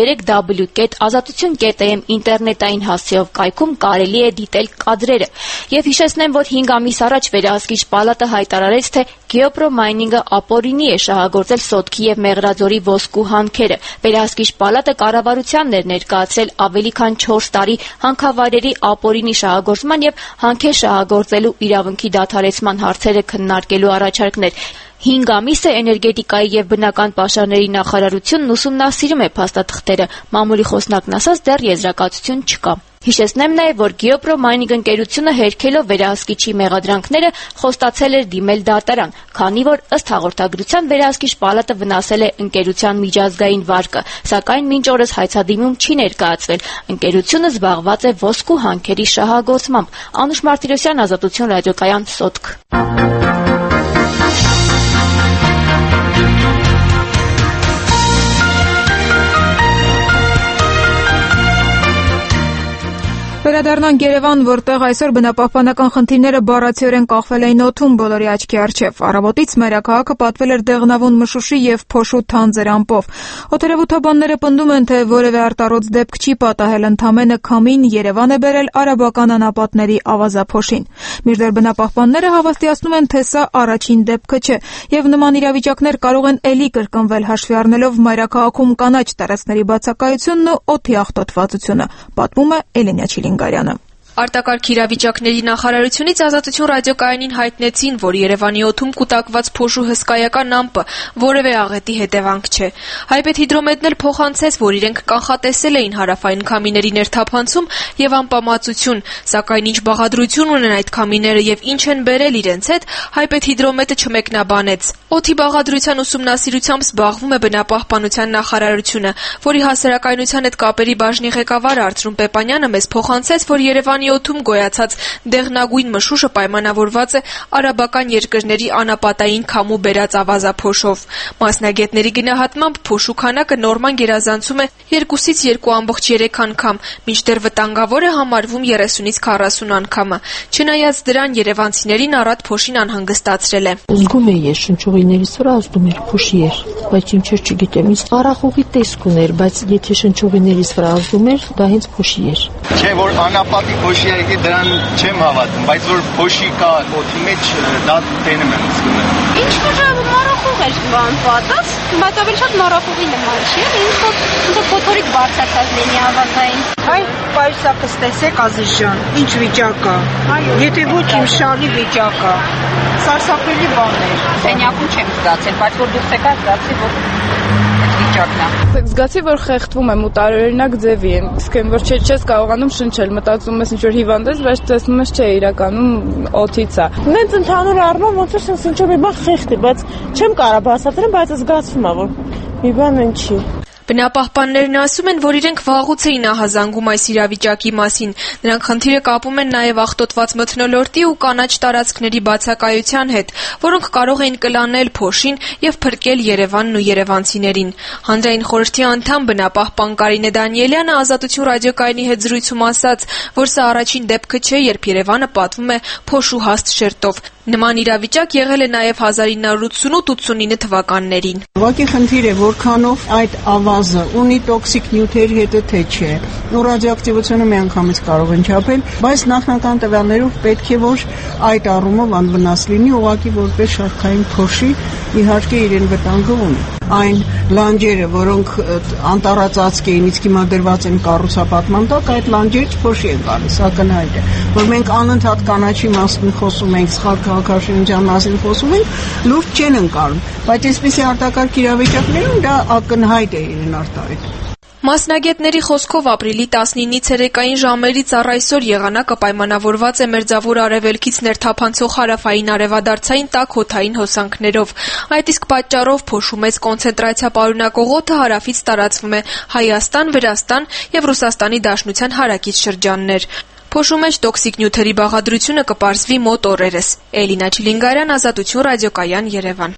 www.azatutun.am ինտերնետային հասցեով կայքում կարելի է դիտել կադրերը։ Եվ հիշեցնեմ, որ 5 ամիս առաջ Վերահսկիչ պալատը հայտարարեց, թե Geopro Mining-ը ապօրինի է շահագործել Սոտքի եւ Մեղրաձորի ոսկու հանքերը։ Վերահսկիչ պալատը կառավարությանն էր ներկայացրել ավելի քան 4 տարի հանքավայրերի ապօրինի շահագործման եւ հանքեր շահագործելու իրավունքի դադարեցման հարցերը քննարկելու առաջարկներ։ 5 ամիս է էներգետիկայի եւ բնական պաշարների նախարարությունն ուսումնասիրում է փաստաթղթերը։ Մամուլի խոսնակն ասաց, դեռ եզրակացություն չկա։ Հիշեցնեմ նաեւ, որ Geopro Mining ընկերությունը հերքելով Վերահսկիչի մեղադրանքները խոստացել էր դիմել դատարան, քանի որ ըստ հաղորդագրության Վերահսկիչ պալատը վնասել է ընկերության միջազգային վարկը, սակայն մինչ օրս հայցադիմում չի ներկայացվել։ Ընկերությունը զբաղված է ոսկու հանքերի շահագործմամբ։ Անուշ Մարտիրոսյան, Ազատություն ռադիոկայան, Սոտք։ Վերադառնանք Երևան, որտեղ այսօր բնապահպանական խնդիրները բառացիորեն կախվել էին օդում բոլորի աչքի առջև։ Առավոտից մայրաքաղաքը պատվել էր դեղնավուն մշուշի եւ փոշու թանձր ամպով։ Օդերևութաբանները պնդում են, թե որևէ արտառոց դեպք չի պատահել, ընդամենը քամին Երևան է բերել արաբական անապատների ավազափոշին։ Մինչդեռ բնապահպանները հավաստիացնում են, թե սա առաջին դեպքը չէ, եւ նման իրավիճակներ կարող են էլի կրկնվել հաշվի առնելով մայրաքաղաքում կանաչ տարածքների բացակայությունն ու օդի աղտոտվածությունը, պատմում է Էլենա Չիլինգարյանը։ Արտակարգ իրավիճակների նախարարությունից Ազատություն ռադիոկայանին հայտնեցին, որ Երևանի օդում կուտակված փոշու հսկայական ամպը որևէ աղետի հետևանք չէ։ Հայպեդհիդրոմեդն էլ փոխանցեց, որ իրենք կանխատեսել էին հարավային քամիների ներթափանցում եւ անպամացություն, սակայն ինչ բաղադրություն ունեն այդ քամիները եւ ինչ են բերել իրենց հետ, հայպեդհիդրոմեդը չմեկնաբանեց։ Օդի բաղադրության ուսումնասիրությամբ զբաղվում է բնապահպանության նախարարությունը, որի հասարակայնության հետ կապերի բաժնի ղեկավար Արծրուն Պեպանյանը մեզ փոխանցեց, որ Երևանի օդում գոյացած դեղնագույն մշուշը պայմանավորված է արաբական երկրների անապատային քամու բերած ավազափոշով։ Մասնագետների գնահատմամբ փոշու քանակը նորման գերազանցում է 2-ից 2.3 անգամ, մինչդեռ վտանգավոր է համարվում 30-ից 40 անգամը։ Չնայած դրան երևանցիներին առատ փոշին անհանգստացրել է։ Զգում էի ես շնչուղիներիս վրա ազդում էր փոշի էր, բայց ինչ էր չգիտեմ, ինձ առախուղի տեսք ուներ, բայց եթե շնչուղիներիս վրա ազդում էր, դա հենց փոշի էր։ Չէ, որ անապատի փոշի է, դրան չեմ հավատում, բայց որ փոշի կա օդի մեջ, դա տենում եմ զգում եմ։ Ինչ որ մառախուղ էր բան պատած, բայց ավելի շատ մառախուղի նման չի, ինչ որ փոթորիկ բարձրացած լինի ավազային։ Այ պայուսակս տեսեք Ազիզ ջան, ինչ վիճակ է։ Եթե ոչ իմ շալի վիճակ է։ Սարսափելի բան է։ Սենյակում չեմ զգացել, բայց որ դուրս եկա զգացի, որ Զգացի, որ խեղդվում եմ ու տարօրինակ ձևի եմ, իսկ որ չես կարողանում շնչել, մտածում ես ինչ որ հիվանդ ես, բայց տեսնում ես չէ, իրականում օդից է։ Նենց ընդհանուր առմամբ ոնց որ ինչ որ մի բան խեղդ է, բայց չեմ կարող բացատրեմ, բայց զգացվում է, որ մի բան չի։ Բնապահպաններն ասում են, որ իրենք վաղուց էին ահազանգում այս իրավիճակի մասին։ Նրանք խնդիրը կապում են նաև աղտոտված մթնոլորտի ու կանաչ տարածքների բացակայության հետ, որոնք կարող էին կլանել փոշին եւ փրկել Երևանն ու երևանցիներին։ Հանրային խորհրդի անդամ բնապահպան Կարինե Դանիելյանը Ազատություն ռադիոկայանի հետ զրույցում ասաց, որ սա առաջին դեպքը չէ, երբ Երևանը պատվում է փոշու հաստ շերտով։ Նման իրավիճակ եղել է նաև 1988-89 թվականներին։ Ուղղակի խնդիր է, որքանով այդ ավազը ունի տոքսիկ նյութերի հետը թե չէ։ Ու ռադիոակտիվությունը միանգամից կարող են չափել, բայց նախնական տվյալներով պետք է որ այդ առումով անվնաս լինի, ուղղակի որպես շարքային փոշի իհարկե իրեն վտանգը ունի։ Այն լանջերը, որոնք անտառածածկ էին, իսկ հիմա դրված են կառուցապատման տակ, այդ լանջերը փոշի են գալիս, ակնհայտ է։ Որ մենք անընդհատ կանաչի մասին խոսում ենք, սխալ քաղաքաշինության մասին խոսում ենք, լուրջ չեն ընկալում, բայց այսպիսի արտակարգ իրավիճակներում դա ակնհայտ է իրեն արտահայտում։ Մասնագետների խոսքով ապրիլի 19-ից ցերեկային ժամերից առ այսօր եղանակը պայմանավորված է մերձավոր արևելքից ներթափանցող հարավային արևադարձային տաք օդային հոսանքներով։ Այդ իսկ պատճառով փոշու մեծ կոնցենտրացիա պարունակող օդը հարավից տարածվում է Հայաստան, Վրաստան եւ Ռուսաստանի Դաշնության հարակից շրջաններ։ Փոշու մեջ տոքսիկ նյութերի բաղադրությունը կպարզվի մոտ օրերս։ Էլենա Չիլինգարյան, Ազատություն ռադիոկայան, Երևան։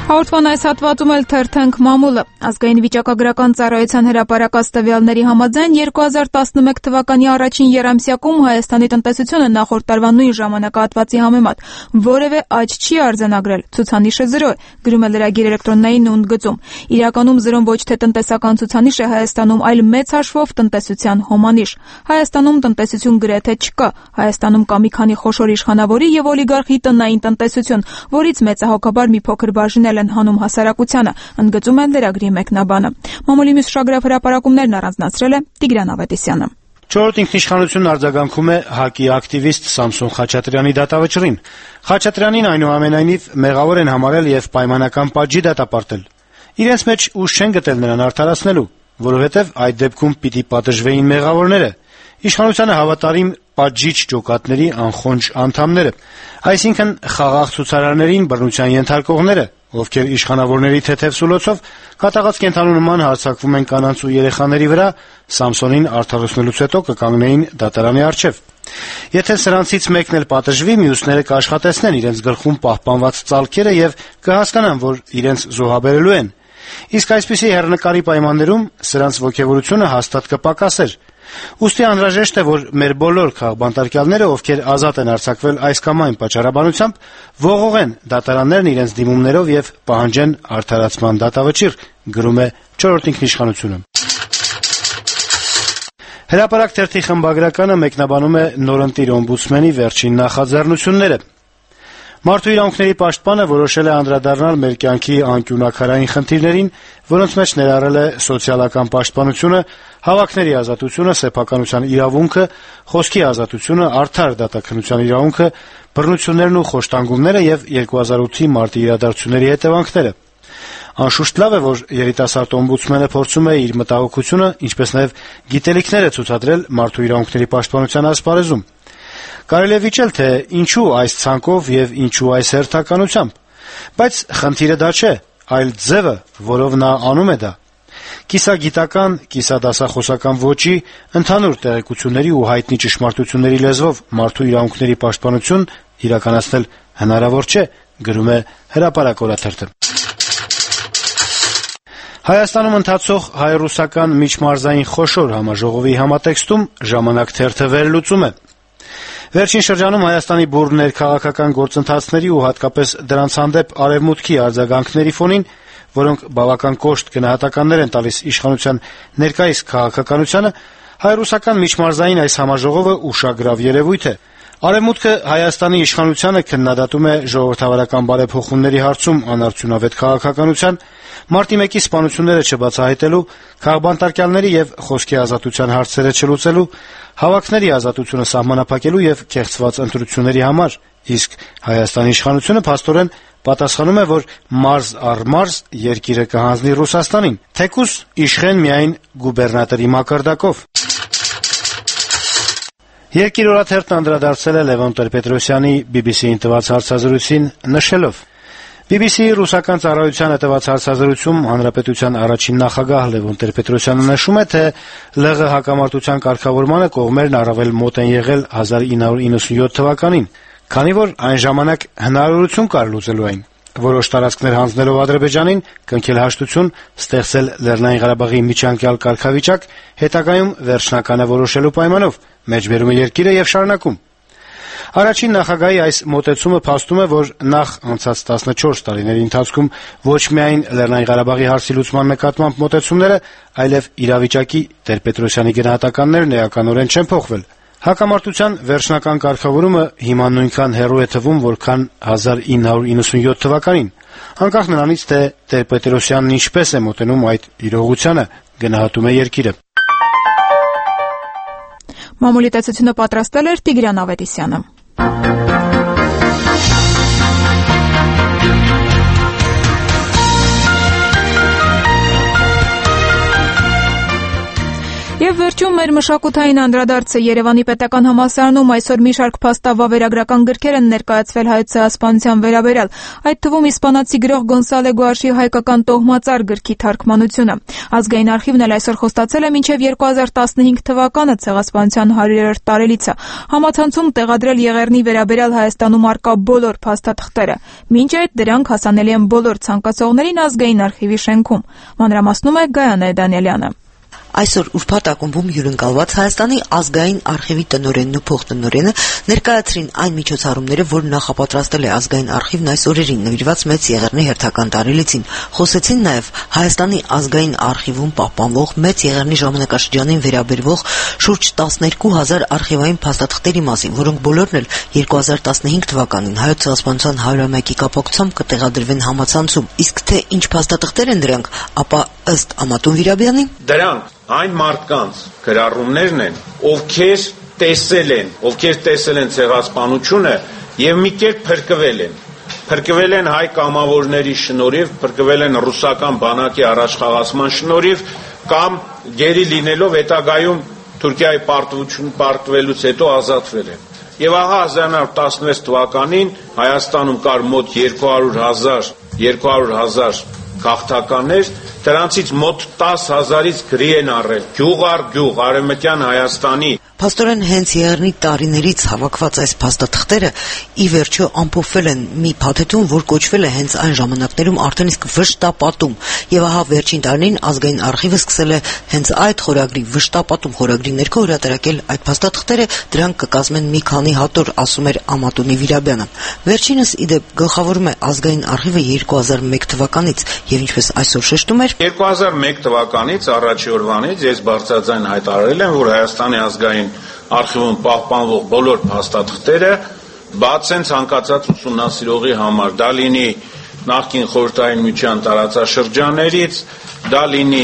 Հաղորդման այս հատվածում էլ թերթենք մամուլը։ Ազգային վիճակագրական ծառայության հրապարակած տվյալների համաձայն 2011 թվականի առաջին երամսյակում Հայաստանի տնտեսությունը նախորդ տարվա նույն ժամանակահատվածի համեմատ որևէ աճ չի արձանագրել։ Ցուցանիշը 0 է, գրում է լրագիր էլեկտրոնային ընդգծում։ Իրականում 0-ն ոչ թե տնտեսական ցուցանիշ է Հայաստանում, այլ մեծ հաշվով տնտեսության հոմանիշ։ Հայաստանում տնտեսություն գրեթե չկա։ Հայաստանում կա մի քանի խոշոր իշխանավորի եւ օլիգարխի տնային տնտեսություն, որից մեծահոգաբար մի փոքր բաժին են հանում հասարակությանը, ընդգծում են լրագրի մեկնաբանը։ Մամուլի մյուս շագրավ հրապարակումներն առանձնացրել է Տիգրան Ավետիսյանը։ Չորրորդ ինքնիշխանությունն արձագանքում է ՀԱԿ-ի ակտիվիստ Սամսոն Խաչատրյանի դատավճռին։ Խաչատրյանին այնուամենայնիվ մեղավոր են համարել եւ պայմանական պատժի դատապարտել։ Իրենց մեջ ուժ չեն գտել նրան արդարացնելու, որովհետեւ այդ դեպքում պիտի պատժվեին մեղավորները, իշխանությանը հավատարիմ պատժիչ ջոկատների անխոնջ անդամները, այսինքն խաղաղ ցուցարարներին բռնության ենթարկողները, ովքեր իշխանավորների թեթև սուլոցով կատաղած կենթանու նման հարձակվում են կանանց ու երեխաների վրա, Սամսոնին արդարացնելուց հետո կկանգնեին դատարանի առջև։ Եթե սրանցից մեկն էլ պատժվի, մյուսները կաշխատեցնեն իրենց գլխում պահպանված ծալքերը եւ կհասկանան, որ իրենց զոհաբերելու են։ Իսկ այսպիսի հեռանկարի պայմաններում սրանց ոգևորությունը հաստատ կպակասեր։ Ուստի անհրաժեշտ է, որ մեր բոլոր քաղբանտարկյալները, ովքեր ազատ են արձակվել այս կամ այն պատճառաբանությամբ, ողողեն դատարաններն իրենց դիմումներով եւ պահանջեն արդարացման դատավճիռ, գրում է Չորրորդ ինքնիշխանությունը։ Հրապարակ թերթի խմբագրականը մեկնաբանում է նորընտիր օմբուդսմենի վերջին նախաձեռնությունները։ Մարդու իրավունքների պաշտպանը որոշել է անդրադառնալ մեր կյանքի անկյունաքարային խնդիրներին, որոնց մեջ ներառել է սոցիալական պաշտպանությունը, հավաքների ազատությունը, սեփականության իրավունքը, խոսքի ազատությունը, արդար դատաքննության իրավունքը, բռնություններն ու խոշտանգումները եւ 2008-ի մարտի իրադարձությունների հետևանքները։ Անշուշտ լավ է, որ երիտասարդ օմբուդսմենը փորձում է իր մտահոգությունը, ինչպես նաեւ գիտելիքները ցուցադրել մարդու իրավունքների պաշտպանության ասպարեզում։ Կարելի է վիճել, թե ինչու այս ցանկով եւ ինչու այս հերթականությամբ, բայց խնդիրը դա չէ, այլ ձևը, որով նա անում է դա։ Կիսագիտական, կիսադասախոսական ոճի, ընդհանուր տեղեկությունների ու հայտնի ճշմարտությունների լեզվով մարդու իրավունքների պաշտպանություն իրականացնել հնարավոր չէ, գրում է Հրապարակ օրաթերթը։ Հայաստանում ընթացող հայ-ռուսական միջմարզային խոշոր համաժողովի համատեքստում Ժամանակ թերթը վերլուծում է. Վերջին շրջանում Հայաստանի բուռն ներքաղաքական գործընթացների ու հատկապես դրանց հանդեպ Արևմուտքի արձագանքների ֆոնին, որոնք բավական կոշտ գնահատականներ են տալիս իշխանության ներկայիս քաղաքականությանը, հայ-ռուսական միջմարզային այս համաժողովը ուշագրավ երևույթ է։ Արևմուտքը Հայաստանի իշխանությանը քննադատում է ժողովրդավարական բարեփոխումների հարցում անարդյունավետ քաղաքականության, մարտի 1-ի սպանությունները չբացահայտելու, քաղբանտարկյալների եւ խոսքի ազատության հարցերը չլուծելու, հավաքների ազատությունը սահմանափակելու եւ կեղծված ընտրությունների համար, իսկ Հայաստանի իշխանությունը փաստորեն պատասխանում է, որ մարզ առ մարզ երկիրը կհանձնի Ռուսաստանին, թեկուզ իշխեն միայն գուբերնատորի մակարդակով։ Երկիր օրաթերթն անդրադարձել է Լևոն Տեր-Պետրոսյանի BBC-ին տված հարցազրույցին նշելով. BBC-ի ռուսական ծառայությանը տված հարցազրույցում հանրապետության առաջին նախագահ Լևոն Տեր-Պետրոսյանը նշում է, թե ԼՂ հակամարտության կարգավորմանը կողմերն առավել մոտ են եղել 1997 թվականին, քանի որ այն ժամանակ հնարավորություն կար լուծելու այն։ Որոշ տարածքներ հանձնելով Ադրբեջանին, կնքել հաշտություն, ստեղծել Լեռնային Ղարաբաղի միջանկյալ կարգավիճակ, հետագայում վերջնականը որոշելու պայմանով, մեջբերում է երկիրը եւ շարունակում։ Առաջին նախագահի այս մոտեցումը փաստում է, որ նախ անցած 14 տարիների ընթացքում ոչ միայն Լեռնային Ղարաբաղի հարցի լուծման նկատմամբ մոտեցումները, այլև իրավիճակի Տեր-Պետրոսյանի գնահատականներն էականորեն չեն փոխվել։ Հակամարտության վերջնական կարգավորումը հիմա նույնքան հեռու է թվում, որքան 1997 թվականին, անկախ նրանից, թե Տեր-Պետրոսյանն ինչպես է մոտենում այդ իրողությանը, գնահատում է երկիրը։ Մամուլի տեսությունը պատրաստել էր Տիգրան Ավետիսյանը։ Եվ վերջում Հիշում մեր մշակութային անդրադարձը Երևանի պետական համալսարանում այսօր մի շարք փաստավավերագրական գրքեր են ներկայացվել հայոց ցեղասպանության վերաբերյալ, այդ թվում իսպանացի գրող Գոնսալե Գուարշի հայկական տոհմածառ գրքի թարգմանությունը։ Ազգային արխիվն էլ այսօր խոստացել է մինչև 2015 թվականը ցեղասպանության 100-րդ տարելիցը համացանցում տեղադրել Եղեռնի վերաբերյալ Հայաստանում արկա բոլոր փաստաթղթերը։ Մինչ այդ դրանք հասանելի են բոլոր ցանկացողներին Ազգային արխիվի շենքում։ Մանրամասնում է Գայանե Դանիելյանը։ Այսօր ուրբաթ ակումբում հյուրընկալված Հայաստանի ազգային արխիվի տնօրենն ու փոխտնօրենը ներկայացրին այն միջոցառումները, որ նախապատրաստել է ազգային արխիվն այս օրերին նվիրված Մեծ Եղեռնի հերթական տարելիցին։ Խոսեցին նաև Հայաստանի ազգային արխիվում պահպանվող Մեծ Եղեռնի ժամանակաշրջանին վերաբերվող շուրջ 12000 արխիվային փաստաթղթերի մասին, որոնք բոլորն էլ 2015 թվականին հայոց ցեղասպանության 100-ամյակի կապակցությամբ կտեղադրվեն համացանցում։ Իսկ թե ինչ փաստաթղթեր են դրանք, ապա ըստ Ամատուն Վիրաբյանի դրանք այն մարդկանց գրառումներն են, ովքեր տեսել են ցեղասպանությունը եւ մի կերպ փրկվել են հայ կամավորների շնորհիվ, փրկվել են ռուսական բանակի առաջխաղացման շնորհիվ կամ գերի լինելով հետագայում Թուրքիայի պարտվելուց հետո ազատվել են։ Եվ ահա 1916 թվականին Հայաստանում կար մոտ 200,000 քաղաքականներ, դրանցից մոտ 10,000-ից գրի են առել գյուղ առ գյուղ Արևմտյան Հայաստանի։ Փաստորեն հենց Եղեռնի տարիներից հավաքված այս փաստաթղթերը ի վերջո ամփոփվել են մի փաթեթում, որ կոչվել է հենց այն ժամանակներում արդեն իսկ վշտապատում, եւ ահա վերջին տարիներին ազգային արխիվը սկսել է հենց այդ խորագրի վշտապատում խորագրի ներքո հրատարակել այդ փաստաթղթերը, դրանք կկազմեն մի քանի հատոր, ասում էր Ամատունի Վիրաբյանը։ Վերջինս իդեպ գլխավորում է ազգային արխիվը 2001 թվականից եւ ինչպես այսօր շեշտում էր 2001 թվականից առաջի օրվանից ես բարձրաձայն հայտարարել եմ, որ Հայաստանի ազգային արխիվում պահպանվող բոլոր փաստաթղթերը բաց են ցանկացած ուսումնասիրողի համար, դա լինի նախկին խորհրդային միության տարածաշրջաններից, դա լինի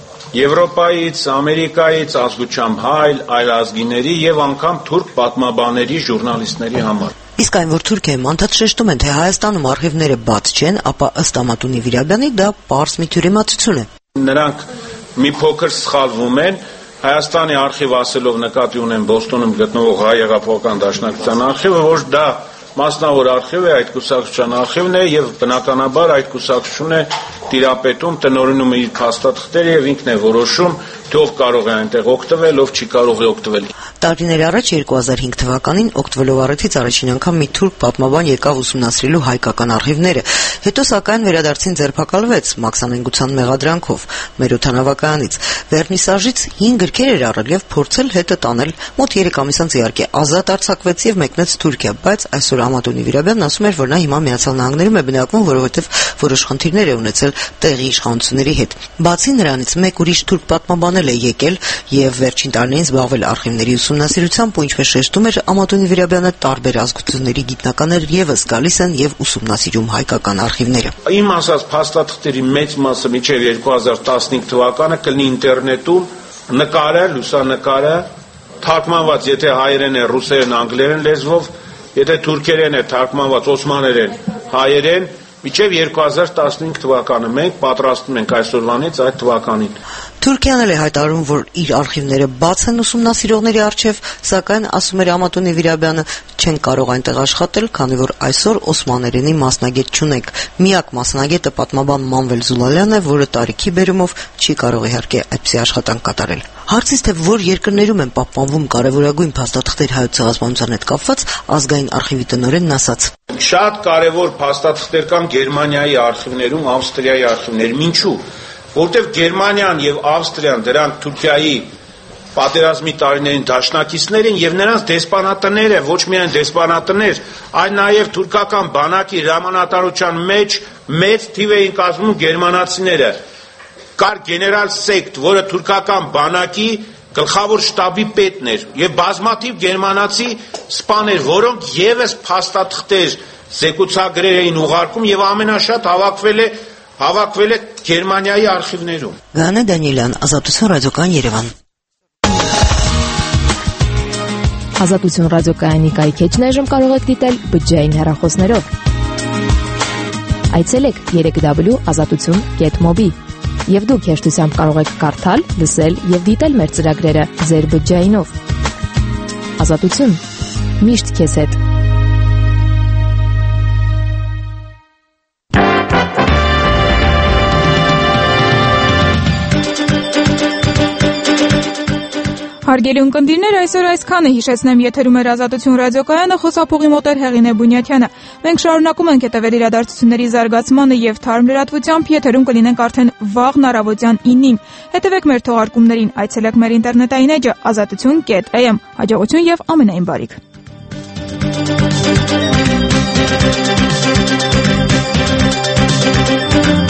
Եվրոպայից, Ամերիկայից, ազգությամբ հայ, այլազգիների եւ անգամ թուրք պատմաբանների, ժուրնալիստների համար։ Իսկ այն, որ Թուրքիայում անդադ շեշտում են, թե Հայաստանում արխիվները բաց չեն, ապա ըստ Ամատունի Վիրաբյանի դա պարզ մի թյուրիմացություն է։ Նրանք մի փոքր սխալվում են, Հայաստանի արխիվ ասելով նկատի ունեն Բոստոնում գտնվող Հայ հեղափոխական դաշնակցության արխիվը, որ դա մասնավոր արխիվ է, այդ կուսակցության արխիվն է եւ բնականաբար այդ կուսակցությունը տիրապետում, տնօրինում իր փաստաթղթերը եւ ինքն է որոշում, թե ով կարող է այնտեղ օգտվել, ով չի կարող է օգտվել։ Տարիներ առաջ 2005 թվականին օգտվելով առիթից առաջին անգամ մի թուրք պատմաբան եկավ ուսումնասիրելու հայկական արխիվները, հետո սակայն վերադարձին ձերբակալվեց մաքսանենգության մեղադրանքով մեր օդանավակայանից։ Վերնիսաժից 5 գրքեր էր առել եւ փորձել հետը տանել, մոտ 3 ամիս անց իհարկե ազատ արձակվեց եւ մեկնեց Թուրքիա, բայց այսօր Ամատունի Վիրաբյանն ասում էր, որ նա հիմա Միացյալ Նահանգներում է բնակվում, որովհետեւ որոշ խնդիրներ է ունեցել տեղի իշխանությունների հետ։ Բացի նրանից մեկ ուրիշ թուրք պատմաբան է եկել եւ վերջին տարիներին զբաղվել արխիվների ուսումնասիրությամբ, ու ինչպես շեշտում էր Ամատունի Վիրաբյանը, տարբեր ազգությունների գիտնականներ եւս գալիս են եւ ուսումնասիրում հայկական արխիվները։ Իմ ասած փաստաթղթերի մեծ մասը մինչեւ 2015 թվականը կլինի ինտերնետում նկարը, լուսանկարը, թարգմանված, եթե հայերեն է, ռուսերեն, անգլերեն լեզվով, եթե թուրքերեն է, թարգմանված օսմաներեն, հայերեն, մինչև 2015 թվականը մենք պատրաստում ենք այսօրվանից այդ թվականին։ Թուրքիան էլ է հայտարարում, որ իր արխիվները բաց են ուսումնասիրողների առջև, սակայն ասում էր Ամատունի Վիրաբյանը, չեն կարող այնտեղ աշխատել, քանի որ այսօր օսմաներենի մասնագետ չունենք։ Միակ մասնագետը պատմաբան Մանվել Զուլալյանն է, որը տարիքի բերումով չի կարող իհարկե այդպիսի աշխատանք կատարել։ Հարցից թե որ երկրներում են պահպանվում կարևորագույն փաստաթղթեր հայոց ցեղասպանության հետ կապված, ազգային արխիվի տնօրենն ասաց. Շատ կարևոր փաստաթղթեր կան Գերմանիայի արխիվներում, Ավստրիայի արխիվներում, ինչու՞։ Որտեւ Գերմանիան եւ Ավստրիան դրանք Թուրքիայի պատերազմի տարիներին դաշնակիցներ են եւ նրանց դեսպանատները, ոչ միայն դեսպանատներ, այլ նաեւ թուրքական բանակի հրամանատարության մեջ մեծ թիվ էին կազմում գերմանացիները։ Կար գեներալ Սեկտ, որը թուրքական բանակի գլխավոր շտաբի պետն էր եւ բազմաթիվ գերմանացի սպաներ, որոնք եւս փաստաթղթեր, զեկուցագրեր էին ուղարկում եւ ամենաշատ հավաքվել է Գերմանիայի արխիվներում։ Գայանե Դանիելյան, Ազատություն ռադիոկայան, Երևան։ Ազատություն ռադիոկայանի կայքեջն այժմ կարող եք դիտել բջջային հեռախոսներով։ Այցելեք www.azatutun.mobi Եվ դուք հեշտությամբ կարող եք կարդալ, լսել եւ դիտել մեր ծրագրերը ձեր բջջայինով։ Ազատություն։ Միշտ քեզ հետ։ Հարգելի ունկնդիրներ, այսօր այսքանը հիշեցնեմ եթերում էր Ազատություն ռադիոկայանը, խոսափողի մոտ էր Հեղինե Բունյաթյանը։ Մենք շարունակում ենք հետևել իրադարձությունների զարգացմանը եւ թարմ լրատվությամբ եթերում կլինենք արդեն վաղն առավոտյան 9-ին։ Հետևեք մեր թողարկումներին, այցելեք մեր ինտերնետային էջը azatutun.am։ Հաջողություն եւ ամենայն բարիք։